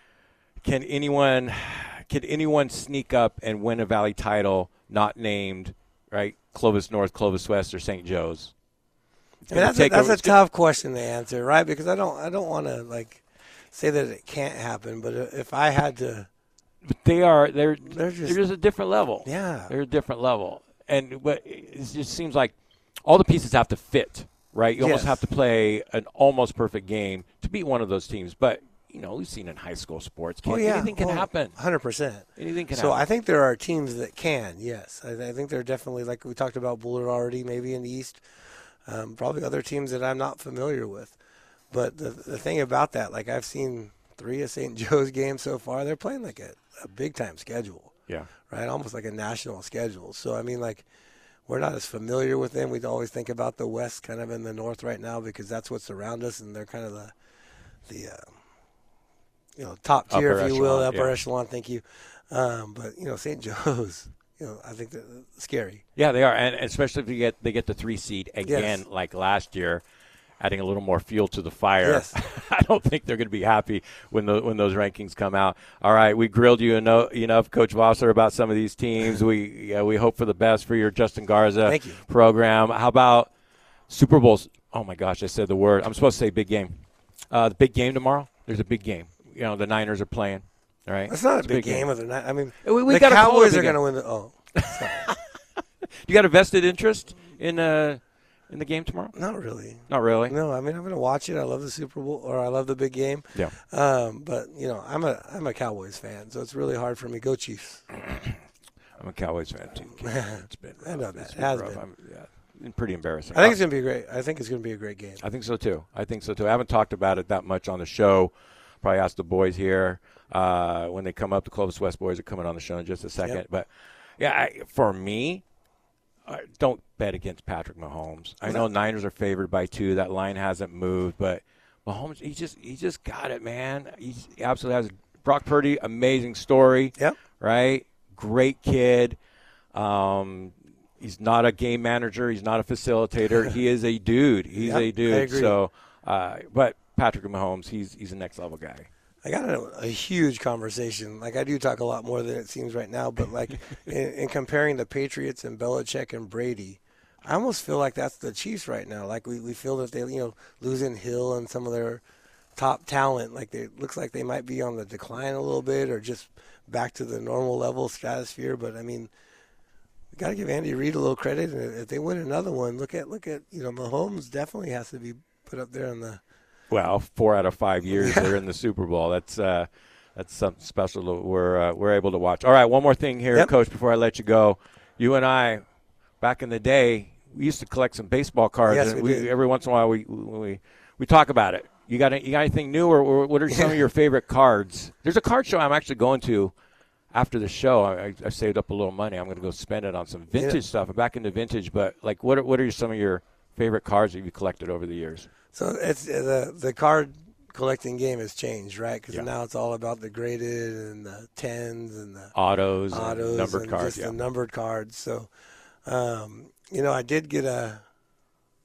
Can anyone can anyone sneak up and win a Valley title not named, right, Clovis North, Clovis West, or Saint Joe's? I mean, that's a, that's a tough question to answer, right? Because I don't I don't want to like say that it can't happen, but if I had to, But they are they're They're just- they're just a different level. yeah, They're a different level, and but it just seems like all the pieces have to fit, right? You almost Yes. have to play an almost perfect game to beat one of those teams. But you know, we've seen in high school sports, can, oh yeah, anything can oh, happen. one hundred percent. Anything can So happen. I think there are teams that can, yes. I, I think they're definitely, like we talked about Bullard already, maybe in the East. Um, probably other teams that I'm not familiar with. But the the thing about that, like I've seen three of Saint Joe's games so far, they're playing like a, a big-time schedule, yeah. right? Almost like a national schedule. So, I mean, like, we're not as familiar with them. We'd always think about the West kind of in the North right now because that's what's around us, and they're kind of the, the uh, you know, top tier, Upper if you will, echelon, upper yeah. echelon, thank you. Um, but, you know, Saint Joe's, you know, I think they're scary. Yeah, they are, and especially if you get they get the three seed again, Yes. like last year, adding a little more fuel to the fire. Yes. I don't think they're going to be happy when the, when those rankings come out. All right, we grilled you eno- enough, Coach Vossler, about some of these teams. we yeah, we hope for the best for your Justin Garza Thank you. program. How about Super Bowls? Oh my gosh, I said the word. I'm supposed to say big game. Uh, the big game tomorrow. There's a big game. You know, the Niners are playing. All right, It's not It's a big game, of the night. I mean, We- we the gotta call it a Cowboys big are game. going to win the – oh, You got a vested interest in uh in the game tomorrow? not really. Not really. No, I mean, I'm going to watch it. I love the Super Bowl, or I love the big game. Yeah. Um, but, you know, I'm a I'm a Cowboys fan, so it's really hard for me. Go Chiefs. I'm a Cowboys fan too. It's been I know rough. that. It's It has rough. been. I'm- yeah, been pretty embarrassing. I think it's going to be great. I think it's going to be a great game. I think so too. I think so too. I haven't talked about it that much on the show. Probably ask the boys here uh, when they come up. The Clovis West boys are coming on the show in just a second. Yep. But yeah, I, for me, uh, don't bet against Patrick Mahomes. I know Niners are favored by two. That line hasn't moved, but Mahomes, he just he just got it, man. He's, he absolutely has. Brock Purdy, amazing story. Yep. Right, great kid. Um, he's not a game manager. He's not a facilitator. He is a dude. He's Yep, a I dude. agree. So, uh, but Patrick Mahomes, he's he's a next level guy. I got a, a huge conversation. Like, I do talk a lot more than it seems right now, but, like, in, in comparing the Patriots and Belichick and Brady, I almost feel like that's the Chiefs right now. Like, we, we feel that they, you know, losing Hill and some of their top talent, like, they, it looks like they might be on the decline a little bit or just back to the normal level stratosphere. But, I mean, we got to give Andy Reid a little credit. And if they win another one, look at, look at, you know, Mahomes definitely has to be put up there on the – Well, four out of five years they're in the Super Bowl. That's uh, that's something special that we're uh, we're able to watch. All right, one more thing here, Yep. Coach, before I let you go. You and I, back in the day, we used to collect some baseball cards. Yes, and we did. Every once in a while, we we we talk about it. You got you got anything new, or, or what are some of your favorite cards? There's a card show I'm actually going to after the show. I, I saved up a little money. I'm going to go spend it on some vintage Yeah. stuff. I'm back into vintage, but like, what are, what are some of your favorite cards that you've collected over the years? So it's the the card collecting game has changed, right? Because Yeah. now it's all about the graded and the tens and the Autos, autos and numbered and cards. just Yeah. the numbered cards. So, um, you know, I did get a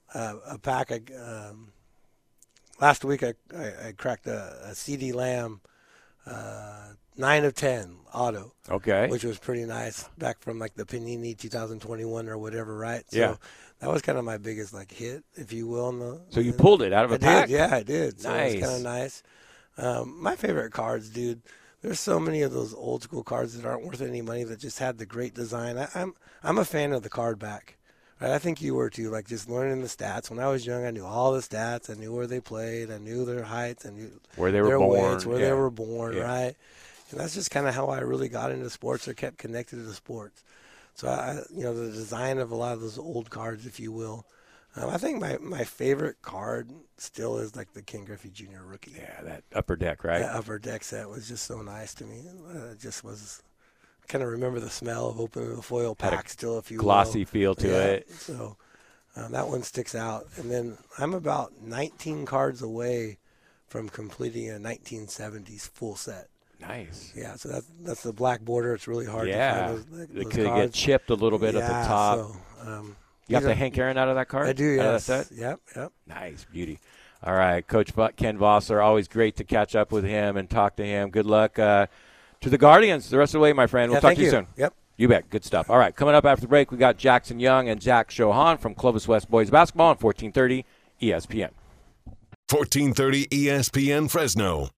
uh, a pack. Of, um, last week I, I, I cracked a, a C D Lamb uh, nine of ten auto. Okay. Which was pretty nice back from like the Panini two thousand twenty-one or whatever, right? So yeah. that was kind of my biggest like hit, if you will. In the, so you in, pulled it out of a I pack? Did, yeah, I did. So nice. it was kind of nice. Um, my favorite cards, dude. There's so many of those old school cards that aren't worth any money that just had the great design. I, I'm I'm a fan of the card back. Right? I think you were too. Like just learning the stats. When I was young, I knew all the stats. I knew where they played. I knew their heights. I knew where they were their born. weights, where yeah. they were born. Yeah. Right. And that's just kind of how I really got into sports or kept connected to the sports. So I, you know, the design of a lot of those old cards, if you will. Um, I think my, my favorite card still is like the Ken Griffey Junior rookie. Yeah, that upper deck, right? That upper deck set was just so nice to me. Uh, it just was, I kind of remember the smell of opening the foil pack still, if you glossy will. feel to yeah, it. So um, that one sticks out. And then I'm about nineteen cards away from completing a nineteen seventies full set. Nice. Yeah, so that's that's the black border. It's really hard yeah. to find those, It those could cards. get chipped a little bit yeah, at the top. So, um, you got are, the Hank Aaron out of that card? I do, out yes. Of that set? Yep, yep. Nice, beauty. All right, Coach Ken Vossler, always great to catch up with him and talk to him. Good luck uh, to the Guardians the rest of the way, my friend. We'll yeah, talk to you, you soon. Yep. You bet. Good stuff. All right, coming up after the break, we got Jackson Young and Zach Shohan from Clovis West Boys Basketball on fourteen thirty E S P N. fourteen thirty E S P N Fresno.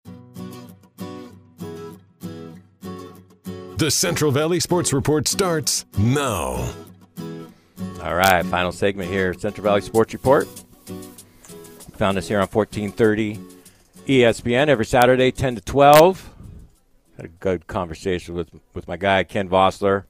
The Central Valley Sports Report starts now. All right, final segment here, Central Valley Sports Report. Found us here on fourteen thirty E S P N every Saturday, ten to twelve. Had a good conversation with with my guy, Ken Vossler.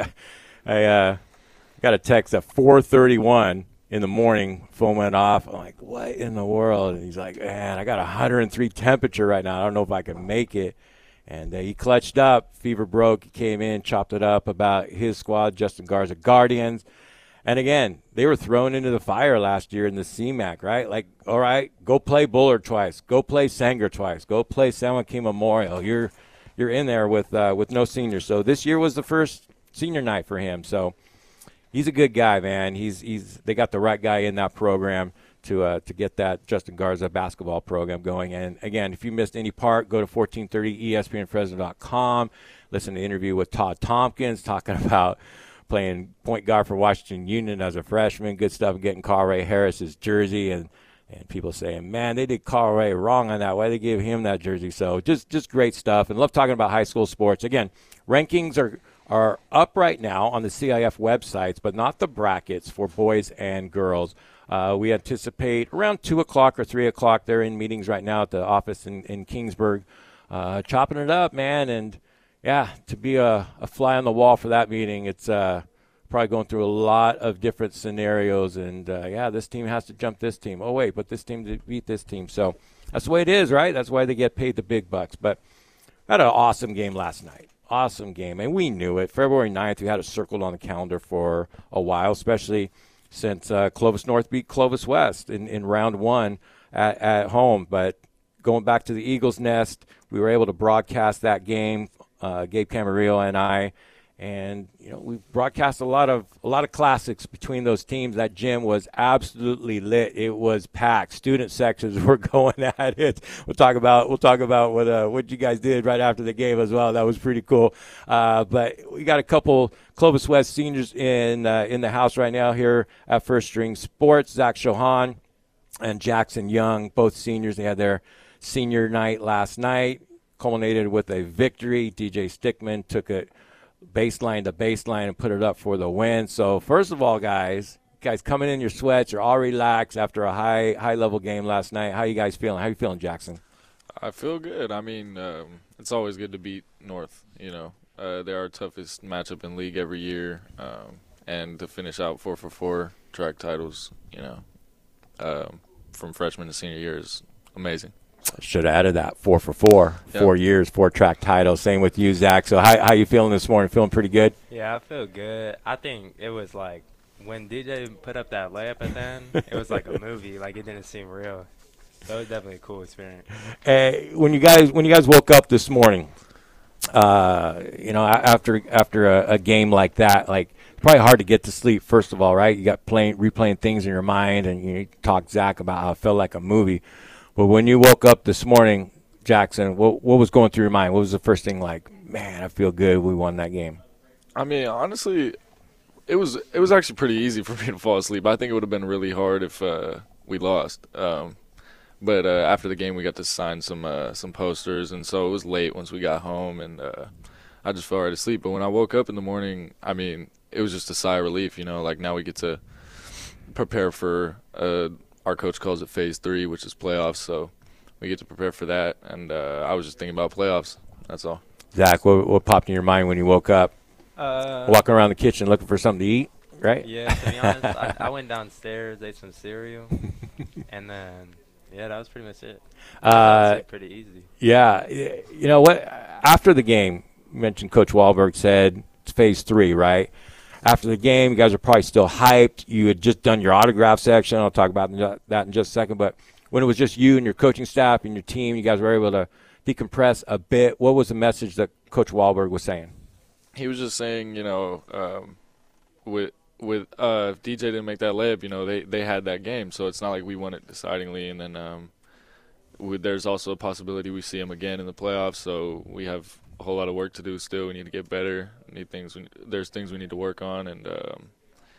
I uh, got a text at four thirty-one in the morning. Phone went off. I'm like, what in the world? And he's like, man, I got one hundred three temperature right now. I don't know if I can make it. And uh, he clutched up. Fever broke. He came in, chopped it up about his squad, Justin Garza Guardians. And, again, they were thrown into the fire last year in the C MAC, right? Like, all right, go play Bullard twice. Go play Sanger twice. Go play San Joaquin Memorial. You're you're in there with uh, with no seniors. So this year was the first senior night for him. So he's a good guy, man. He's he's they got the right guy in that program to uh, to get that Justin Garza basketball program going. And, again, if you missed any part, go to fourteen thirty E S P N Fresno dot com. Listen to the interview with Todd Tompkins talking about playing point guard for Washington Union as a freshman. Good stuff, getting Carl Ray Harris's jersey. And, and people saying, man, they did Carl Ray wrong on that. Why they gave him that jersey? So just just great stuff. And love talking about high school sports. Again, rankings are are up right now on the C I F websites, but not the brackets for boys and girls. Uh, we anticipate around two o'clock or three o'clock. They're in meetings right now at the office in, in Kingsburg, uh, chopping it up, man. And, yeah, to be a, a fly on the wall for that meeting, it's uh, probably going through a lot of different scenarios. And, uh, yeah, this team has to jump this team. Oh, wait, but this team did beat this team. So that's the way it is, right? That's why they get paid the big bucks. But had an awesome game last night. Awesome game. And we knew it. February ninth, we had it circled on the calendar for a while, especially since uh, Clovis North beat Clovis West in, in round one at, at home. But going back to the Eagles' Nest, we were able to broadcast that game, uh, Gabe Camarillo and I. And, you know, we broadcast a lot of a lot of classics between those teams. That gym was absolutely lit. It was packed. Student sections were going at it. We'll talk about we'll talk about what uh, what you guys did right after the game as well. That was pretty cool. Uh, but we got a couple Clovis West seniors in uh, in the house right now here at First String Sports. Zach Shohan and Jackson Young, both seniors. They had their senior night last night, culminated with a victory. D J Stickman took it baseline to baseline and put it up for the win. So first of all, guys, guys coming in your sweats, you're all relaxed after a high high level game last night. How you guys feeling? How you feeling, Jackson? I feel good. I mean, um, it's always good to beat North. You know, uh, they're our toughest matchup in league every year, um, and to finish out four for four track titles, you know, um, from freshman to senior year is amazing. Should have added that four for four, yep. four years, four track titles. Same with you, Zach. So how how you feeling this morning? Feeling pretty good? Yeah, I feel good. I think it was like when D J put up that layup at the end, it was like a movie. Like it didn't seem real. So it was definitely a cool experience. Hey, when you guys when you guys woke up this morning, uh, you know, after after a, a game like that, like probably hard to get to sleep, first of all, right? You got playing, replaying things in your mind, and you talk Zach about how it felt like a movie. But when you woke up this morning, Jackson, what, what was going through your mind? What was the first thing like, man, I feel good we won that game? I mean, honestly, it was it was actually pretty easy for me to fall asleep. I think it would have been really hard if uh, we lost. Um, but uh, after the game, we got to sign some uh, some posters, and so it was late once we got home, and uh, I just fell right asleep. But when I woke up in the morning, I mean, it was just a sigh of relief, you know, like now we get to prepare for, uh, our coach calls it phase three, which is playoffs, so we get to prepare for that, and uh, I was just thinking about playoffs, that's all. Zach, what, what popped in your mind when you woke up? Uh, Walking around the kitchen looking for something to eat, right? Yeah, to be honest, I, I went downstairs, ate some cereal, and then, yeah, that was pretty much it. Uh, That's pretty easy. Yeah, y- you know what? After the game, you mentioned Coach Wahlberg said it's phase three, right? After the game, you guys are probably still hyped. You had just done your autograph section. I'll talk about that in just a second. But when it was just you and your coaching staff and your team, you guys were able to decompress a bit. What was the message that Coach Wahlberg was saying? He was just saying, you know, um, with with uh, if D J didn't make that layup, you know, they, they had that game. So it's not like we won it decidingly. And then um, we, there's also a possibility we see him again in the playoffs. So we have a whole lot of work to do still. We need to get better. Need things. We, there's things we need to work on. And um,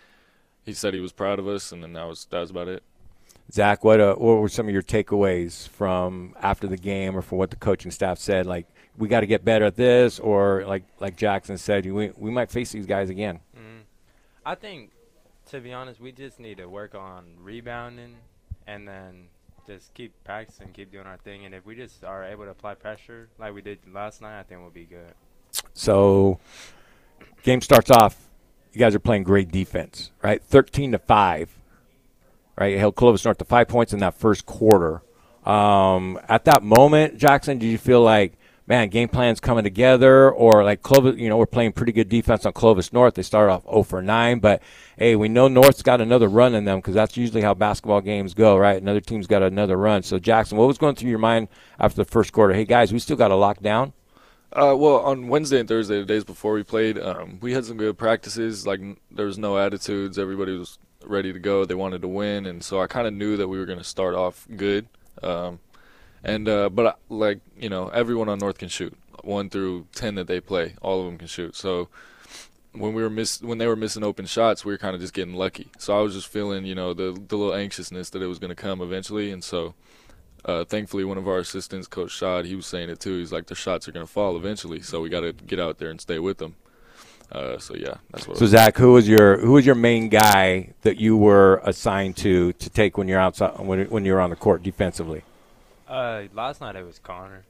he said he was proud of us, and then that was that was about it. Zach, what uh, what were some of your takeaways from after the game, or from what the coaching staff said? Like, we got to get better at this, or like like Jackson said, we we might face these guys again. Mm. I think, to be honest, we just need to work on rebounding, and then just keep practicing, keep doing our thing. And if we just are able to apply pressure like we did last night, I think we'll be good. So, game starts off. You guys are playing great defense, right? Thirteen to five. Right, you held Clovis North to five points in that first quarter. Um, at that moment, Jackson, did you feel like, man, game plan's coming together, or like Clovis, you know, we're playing pretty good defense on Clovis North. They started off oh for nine, but hey, we know North's got another run in them, because that's usually how basketball games go, right? Another team's got another run. So, Jackson, what was going through your mind after the first quarter? Hey, guys, we still got to lock down. Uh, well, on Wednesday and Thursday, the days before we played, um, we had some good practices. Like, n- there was no attitudes. Everybody was ready to go. They wanted to win, and so I kind of knew that we were going to start off good. Um, and uh, but I, like you know, everyone on North can shoot. One through ten that they play, all of them can shoot. So when we were miss when they were missing open shots, we were kind of just getting lucky. So I was just feeling, you know, the the little anxiousness that it was going to come eventually, and so. Uh, thankfully, one of our assistants, Coach Shad, he was saying it too. He's like, the shots are going to fall eventually, so we got to get out there and stay with them. Uh, so yeah, that's what. So Zach, who was your who was your main guy that you were assigned to to take when you're outside when when you're on the court defensively? Uh, last night it was Connor.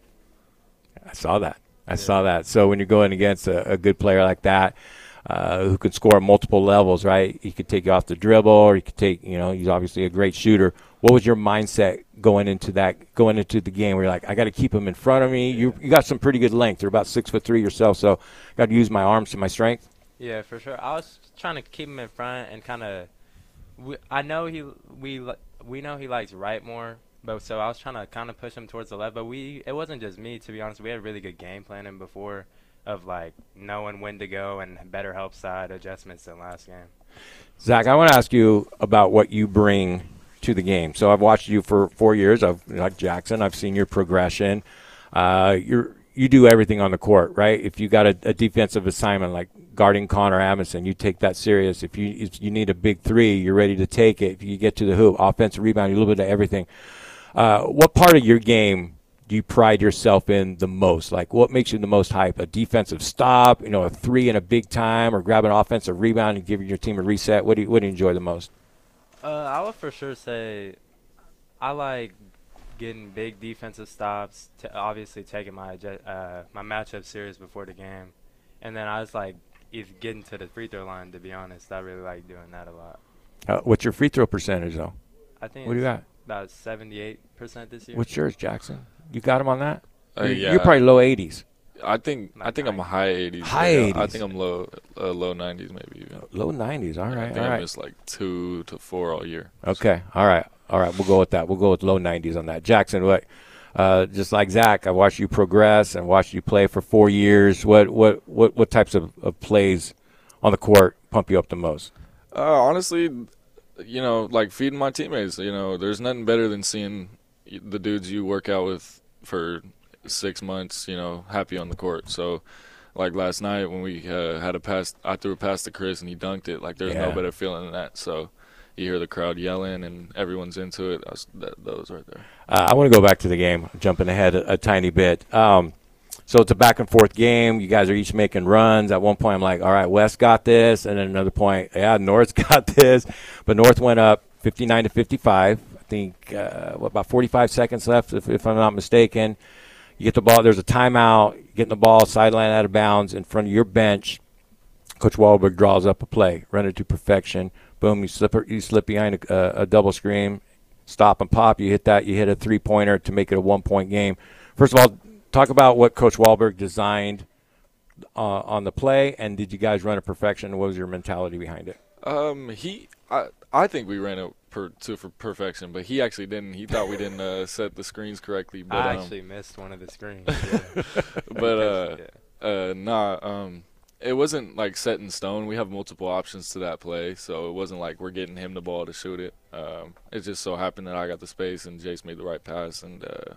I saw that. I yeah. saw that. So when you're going against a, a good player like that, uh, who could score at multiple levels, right? He could take you off the dribble, or he could take, you know, he's obviously a great shooter. What was your mindset going into that, going into the game where you're like, I got to keep him in front of me? You you got some pretty good length. You're about six foot three yourself, so got to use my arms to my strength. Yeah, for sure. I was trying to keep him in front and kind of. I know he we we know he likes right more, but so I was trying to kind of push him towards the left. But we it wasn't just me, to be honest. We had a really good game planning before, of like knowing when to go and better help side adjustments than last game. Zach, I want to ask you about what you bring to the game. So I've watched you for four years. I've like Jackson. I've seen your progression. Uh, you're you do everything on the court, right? If you got a, a defensive assignment like guarding Connor Amundsen, you take that serious. If you if you need a big three, you're ready to take it. If you get to the hoop, offensive rebound, a little bit of everything. Uh, what part of your game do you pride yourself in the most? Like, what makes you the most hype? A defensive stop, you know, a three in a big time, or grab an offensive rebound and give your team a reset? What do you what do you enjoy the most? Uh, I would for sure say I like getting big defensive stops, t- obviously taking my uh, my matchup serious before the game. And then I was like, either getting to the free throw line, to be honest. I really like doing that a lot. Uh, what's your free throw percentage, though? I think what do you got? About seventy-eight percent this year. What's yours, Jackson? You got him on that? Uh, you're, yeah. you're probably low eighties. I think Like I think I'm ninety. high eighties. High Yeah, eighties. I think I'm low uh, low nineties maybe even. Low nineties. All I right, think all I right. missed like two to four all year. Okay, all right, all right. We'll go with that. We'll go with low nineties on that. Jackson, what? Uh, just like Zach, I watched you progress and watched you play for four years. What what what what types of, of plays on the court pump you up the most? Uh, honestly, you know, like feeding my teammates. You know, there's nothing better than seeing the dudes you work out with for six months, you know, happy on the court. So, like last night when we uh, had a pass, I threw a pass to Chris and he dunked it. Like there's Yeah. no better feeling than that. So, you hear the crowd yelling and everyone's into it. That's, that, those right there. Uh, I want to go back to the game, jumping ahead a, a tiny bit. Um, so it's a back and forth game. You guys are each making runs. At one point, I'm like, all right, West got this. And then another point, yeah, North's got this. But North went up fifty-nine to fifty-five. I think uh, what, about forty-five seconds left, if, if I'm not mistaken. You get the ball. There's a timeout. You're getting the ball sideline out of bounds in front of your bench. Coach Wahlberg draws up a play, run it to perfection. Boom, you slip you slip behind a, a double screen, stop and pop. You hit that. You hit a three-pointer to make it a one-point game. First of all, talk about what Coach Wahlberg designed uh, on the play, and did you guys run it perfection? What was your mentality behind it? Um, he, I, I think we ran it per, to for perfection, but he actually didn't. He thought we didn't uh, set the screens correctly. But, I um, actually missed one of the screens. Yeah. but uh, Yeah. uh, nah, um, it wasn't like set in stone. We have multiple options to that play, so it wasn't like we're getting him the ball to shoot it. Um, it just so happened that I got the space and Jace made the right pass, and uh,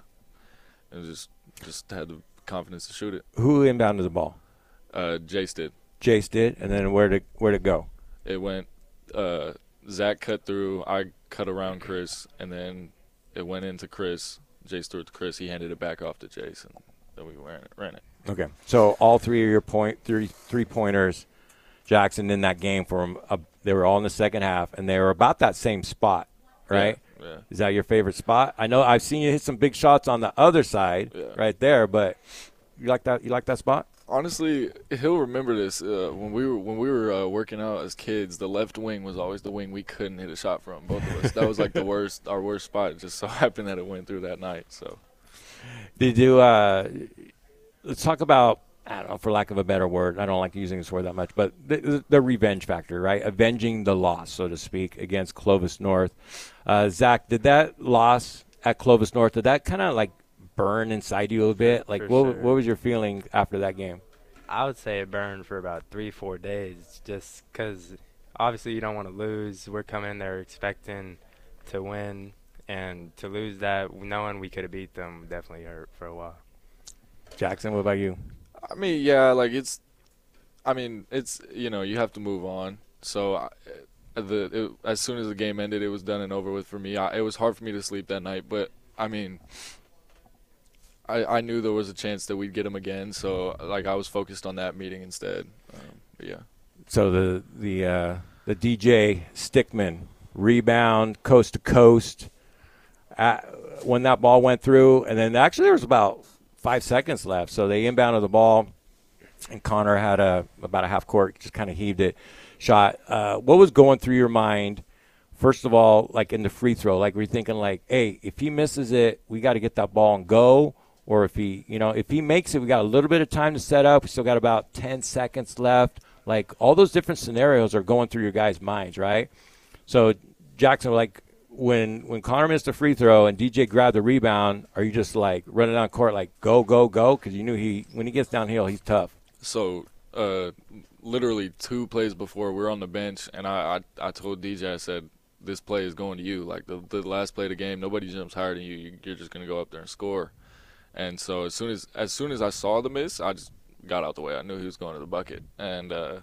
it just just had the confidence to shoot it. Who inbounded the ball? Uh, Jace did. Jace did, and then where did where did it go? It went. Uh, Zach cut through. I cut around Chris, and then it went into Chris. Jace threw it to Chris. He handed it back off to Jace, and then we ran it. Ran it. Okay, so all three of your point three three pointers, Jackson in that game for him. Uh, they were all in the second half, and they were about that same spot, right? Yeah. yeah. Is that your favorite spot? I know I've seen you hit some big shots on the other side, Yeah. right there, but you like that? You like that spot? Honestly, he'll remember this. Uh, when we were when we were uh, working out as kids, the left wing was always the wing we couldn't hit a shot from. Both of us. That was like the worst, our worst spot. It just so happened that it went through that night. So, Did you? Uh, let's talk about. I don't know, for lack of a better word. I don't like using this word that much, but the, the revenge factor, right? Avenging the loss, so to speak, against Clovis North. Uh, Zach, did that loss at Clovis North, did that kind of like burn inside you a bit? Like, For what sure. what was your feeling after that game? I would say it burned for about three, four days, just because obviously you don't want to lose. We're coming in there expecting to win, and to lose that, knowing we could have beat them, definitely hurt for a while. Jackson, what about you? I mean, yeah, like it's. I mean, it's you know you have to move on. So, I, the it, as soon as the game ended, it was done and over with for me. I, it was hard for me to sleep that night, but I mean. I, I knew there was a chance that we'd get him again, so like I was focused on that meeting instead. Um, but yeah. So the the uh, the D J Stickman rebound coast to coast uh, when that ball went through, and then actually there was about five seconds left. So they inbounded the ball, and Connor had a about a half court, just kind of heaved it, shot. Uh, what was going through your mind? First of all, like in the free throw, like we're thinking like, hey, if he misses it, we got to get that ball and go. Or if he, you know, if he makes it, we got a little bit of time to set up. We still got about ten seconds left. Like all those different scenarios are going through your guys' minds, right? So Jackson, like when when Connor missed a free throw and D J grabbed the rebound, are you just like running down court like go go go? Because you knew he when he gets downhill, he's tough. So, uh, literally two plays before, we were on the bench, and I, I, I told D J, I said, this play is going to you. Like the the last play of the game, nobody jumps higher than you. You're just gonna go up there and score. And so as soon as as soon as I saw the miss, I just got out the way. I knew he was going to the bucket. And uh,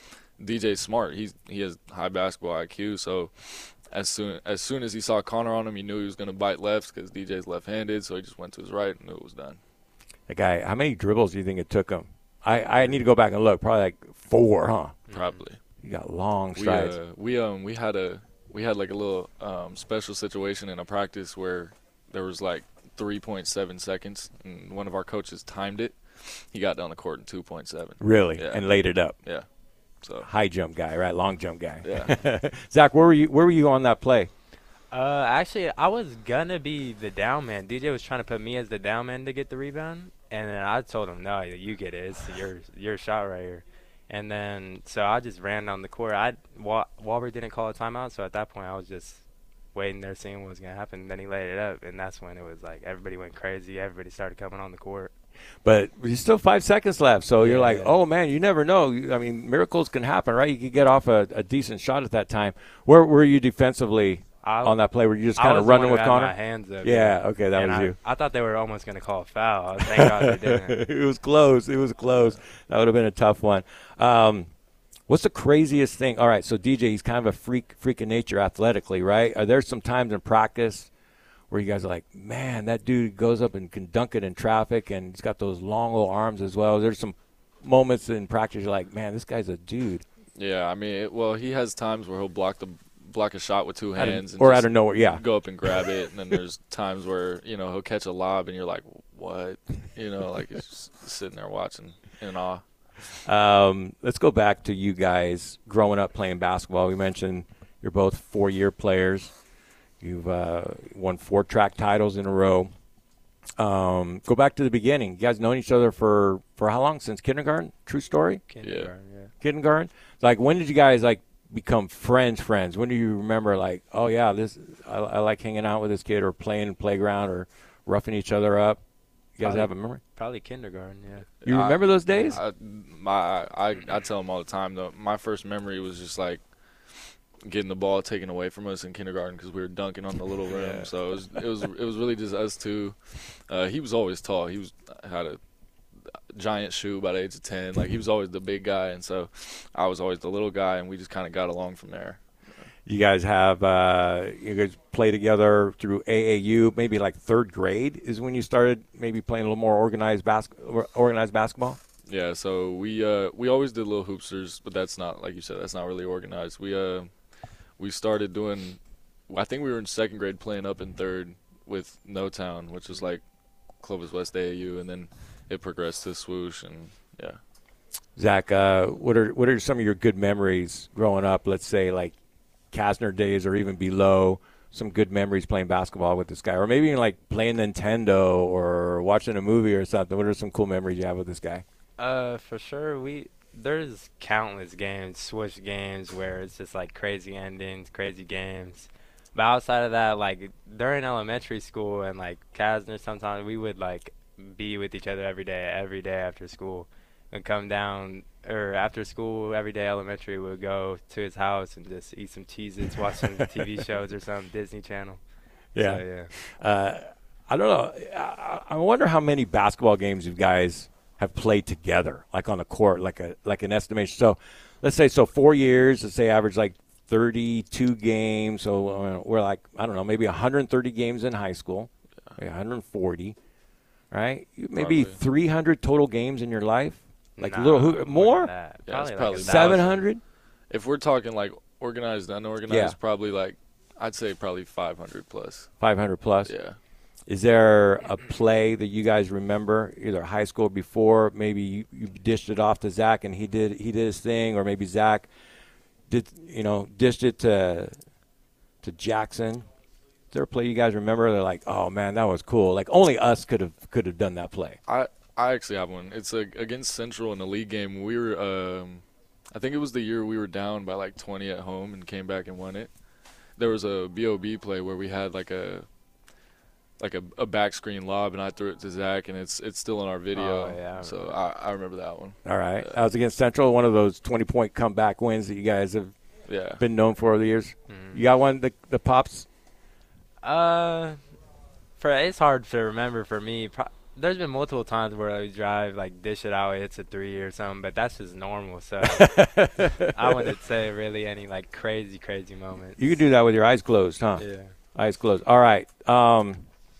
D J's smart. He's he has high basketball I Q. So as soon as soon as he saw Connor on him, he knew he was going to bite left because D J's left-handed. So he just went to his right and knew it was done. The guy, how many dribbles do you think it took him? I, I need to go back and look. Probably like four, huh? Probably. You got long We strides. uh, we um we had a we had like a little um, special situation in a practice where there was like three point seven seconds, and one of our coaches timed it. He got down the court in two point seven. Really, Yeah. and laid it up. Yeah. So High jump guy, right? Long jump guy. Yeah. Zach, where were you? Where were you on that play? Uh, actually, I was gonna be the down man. D J was trying to put me as the down man to get the rebound, and then I told him, "No, you get it. It's your your shot right here." And then so I just ran down the court. I Wa- Wahlberg didn't call a timeout, so at that point I was just waiting there, seeing what was gonna happen. And then he laid it up, and that's when it was like everybody went crazy. Everybody started coming on the court. But there's still five seconds left. So you're Yeah, like, yeah. oh, man, you never know. You- I mean, miracles can happen, right? You could get off a, a decent shot at that time. Where were you defensively I, on that play? Were you just I kind was of the one running who with had Connor? my hands up. Yeah, okay, that and was I, you. I thought they were almost going to call a foul. Thank God they didn't. It was close. It was close. That would have been a tough one. Um, what's the craziest thing? All right, so D J, he's kind of a freak, freak of nature athletically, right? Are there some times in practice where you guys are like, man, that dude goes up and can dunk it in traffic, and he's got those long little arms as well? There's some moments in practice you're like, man, this guy's a dude. Yeah, I mean, it, well, he has times where he'll block the block a shot with two Out of- hands, and or just out of nowhere, yeah. go up and grab it. And then there's times where you know he'll catch a lob, and you're like, what? You know, like he's just sitting there watching in awe. Um, let's go back to you guys growing up playing basketball. We mentioned you're both four-year players. You've uh, won four track titles in a row. Um, go back to the beginning. You guys known each other for, for how long? Since kindergarten? True story? Kindergarten, yeah. Kindergarten? Like, when did you guys, like, become friends friends? When do you remember, like, oh, yeah, this I, I like hanging out with this kid, or playing in the playground, or roughing each other up? You guys Probably- have a memory? Probably kindergarten, yeah. You I- remember those days? I, my, I, I tell him all the time, though. My first memory was just like getting the ball taken away from us in kindergarten because we were dunking on the little rim. Yeah. So it was, it was, it was really just us two. Uh, he was always tall. He was had a giant shoe by the age of ten. Like he was always the big guy, and so I was always the little guy, and we just kind of got along from there. You guys have uh, you guys play together through A A U. Maybe like third grade is when you started maybe playing a little more organized bas- organized basketball. Yeah, so we uh, we always did little hoopsters, but that's not, like you said, that's not really organized. We uh we started doing, I think we were in second grade playing up in third with No Town, which was like Clovis West A A U, and then it progressed to Swoosh, and yeah. Zach, uh, what are what are some of your good memories growing up? Let's say like Kasner days, or even below. Some good memories playing basketball with this guy, or maybe even like playing Nintendo or watching a movie or something. What are some cool memories you have with this guy? Uh, for sure, we there's countless games, Switch games, where it's just like crazy endings, crazy games. But outside of that, like during elementary school and like Kasner, sometimes we would like be with each other every day, every day after school, and come down or after school every day elementary. We would go to his house and just eat some Cheez-Its, watch some T V shows or some Disney Channel. Yeah, So, yeah. Uh, I don't know. I, I wonder how many basketball games you guys have played together, like on the court, like a like an estimation. So, let's say so four years. Let's say average like thirty-two games. So uh, we're like I don't know, maybe one hundred thirty games in high school, maybe one hundred forty, right? Maybe Probably. three hundred total games in your life, like Nah, little who, than more, that. Yeah, it's Probably, probably like a seven thousand. hundred. If we're talking like organized, unorganized, Yeah. probably like, I'd say probably five hundred plus. five hundred plus. Yeah. Is there a play that you guys remember, either high school or before? Maybe you, you dished it off to Zach and he did he did his thing, or maybe Zach did you know dished it to to Jackson. Is there a play you guys remember? They're like, oh man, that was cool. Like only us could have could have done that play. I I actually have one. It's like against Central in the league game. We were, um, I think it was the year we were down by like twenty at home and came back and won it. There was a B O B play where we had like a like a, a back screen lob, and I threw it to Zach, and it's it's still in our video. Oh, yeah, I so remember I, I remember that one. All right, Yeah. that was against Central, one of those twenty point comeback wins that you guys have Yeah. been known for over the years. Mhm. You got one the the pops. Uh, for it's hard to remember for me. Pro- there's been multiple times where I drive like dish it out, hits a three or something, but that's just normal. So I wouldn't say really any like crazy, crazy moments. You can do that with your eyes closed, huh? Yeah. Eyes closed. All right. Um,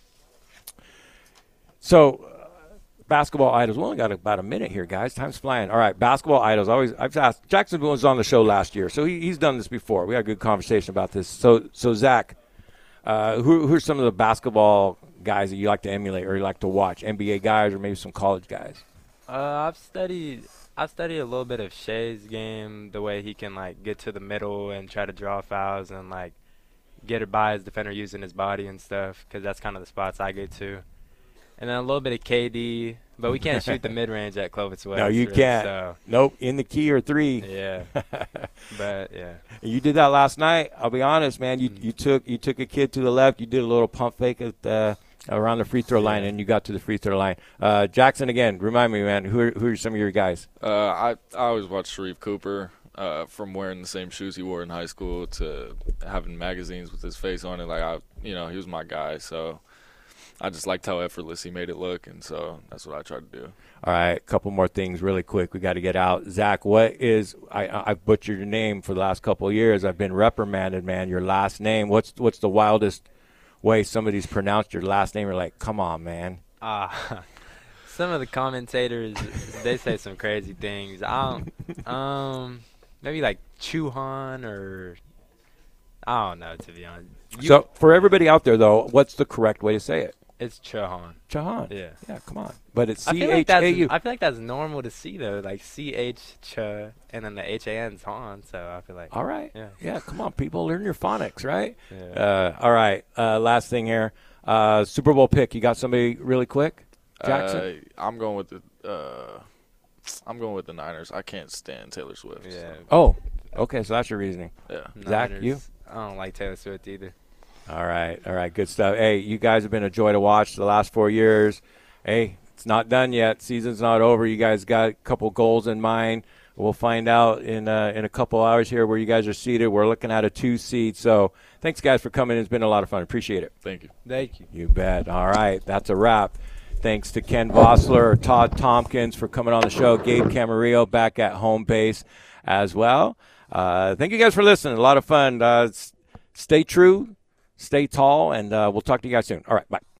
so, uh, basketball idols. We only got about a minute here, guys. Time's flying. All right, basketball idols. Always, I've asked. Jackson was on the show last year, so he, he's done this before. We had a good conversation about this. So, so Zach, uh, who, who are some of the basketball guys that you like to emulate or you like to watch? N B A guys or maybe some college guys? Uh, I've studied. I've studied a little bit of Shea's game, the way he can like get to the middle and try to draw fouls and like get it by his defender using his body and stuff, because that's kind of the spots I get to. And then a little bit of K D, but we can't shoot the mid range at Clovis West. No, you really, can't. So, Nope. In the key or three. yeah, but yeah. You did that last night. I'll be honest, man. You Mm. you took you took a kid to the left. You did a little pump fake at uh, Around the free throw line, and you got to the free throw line. Uh, Jackson, again, remind me, man, who are, who are some of your guys? Uh, I I always watch Sharif Cooper. Uh, from wearing the same shoes he wore in high school to having magazines with his face on it, like I, you know, he was my guy. So I just liked how effortless he made it look, and so that's what I tried to do. All right, a couple more things really quick. We got to get out. Zach, what is I I've butchered your name for the last couple of years. I've been reprimanded, man. Your last name. What's what's the wildest way somebody's pronounced your last name? You're like, come on, man. Ah. Uh, some of the commentators, they say some crazy things. I don't, um. Maybe like Chuhan or I don't know, to be honest. You, so for everybody out there, though, what's the correct way to say it? It's Chahan. Chahan. Yeah. Yeah, come on. But it's I C feel like H A U. that's, I feel like that's normal to see, though. Like C H Ch and then the H A N's Han. So I feel like. All right. Yeah. Yeah, come on, people. Learn your phonics, right? Yeah. Uh, all right. Uh, last thing here. Uh, Super Bowl pick. You got somebody really quick? Jackson? Uh, I'm going with the uh, I'm going with the Niners. I can't stand Taylor Swift. Yeah. So. Oh, okay. So that's your reasoning. Yeah. Zach, Niners, you? I don't like Taylor Swift either. All right. All right. Good stuff. Hey, you guys have been a joy to watch the last four years. Hey, it's not done yet. Season's not over. You guys got a couple goals in mind. We'll find out in uh, in a couple hours here where you guys are seated. We're looking at a two seed. So thanks, guys, for coming. It's been a lot of fun. Appreciate it. Thank you. Thank you. You bet. All right. That's a wrap. Thanks to Ken Vossler, Todd Tompkins for coming on the show. Gabe Camarillo back at home base as well. Uh, thank you guys for listening. A lot of fun. Uh, stay true, stay tall, and uh, we'll talk to you guys soon. All right. Bye.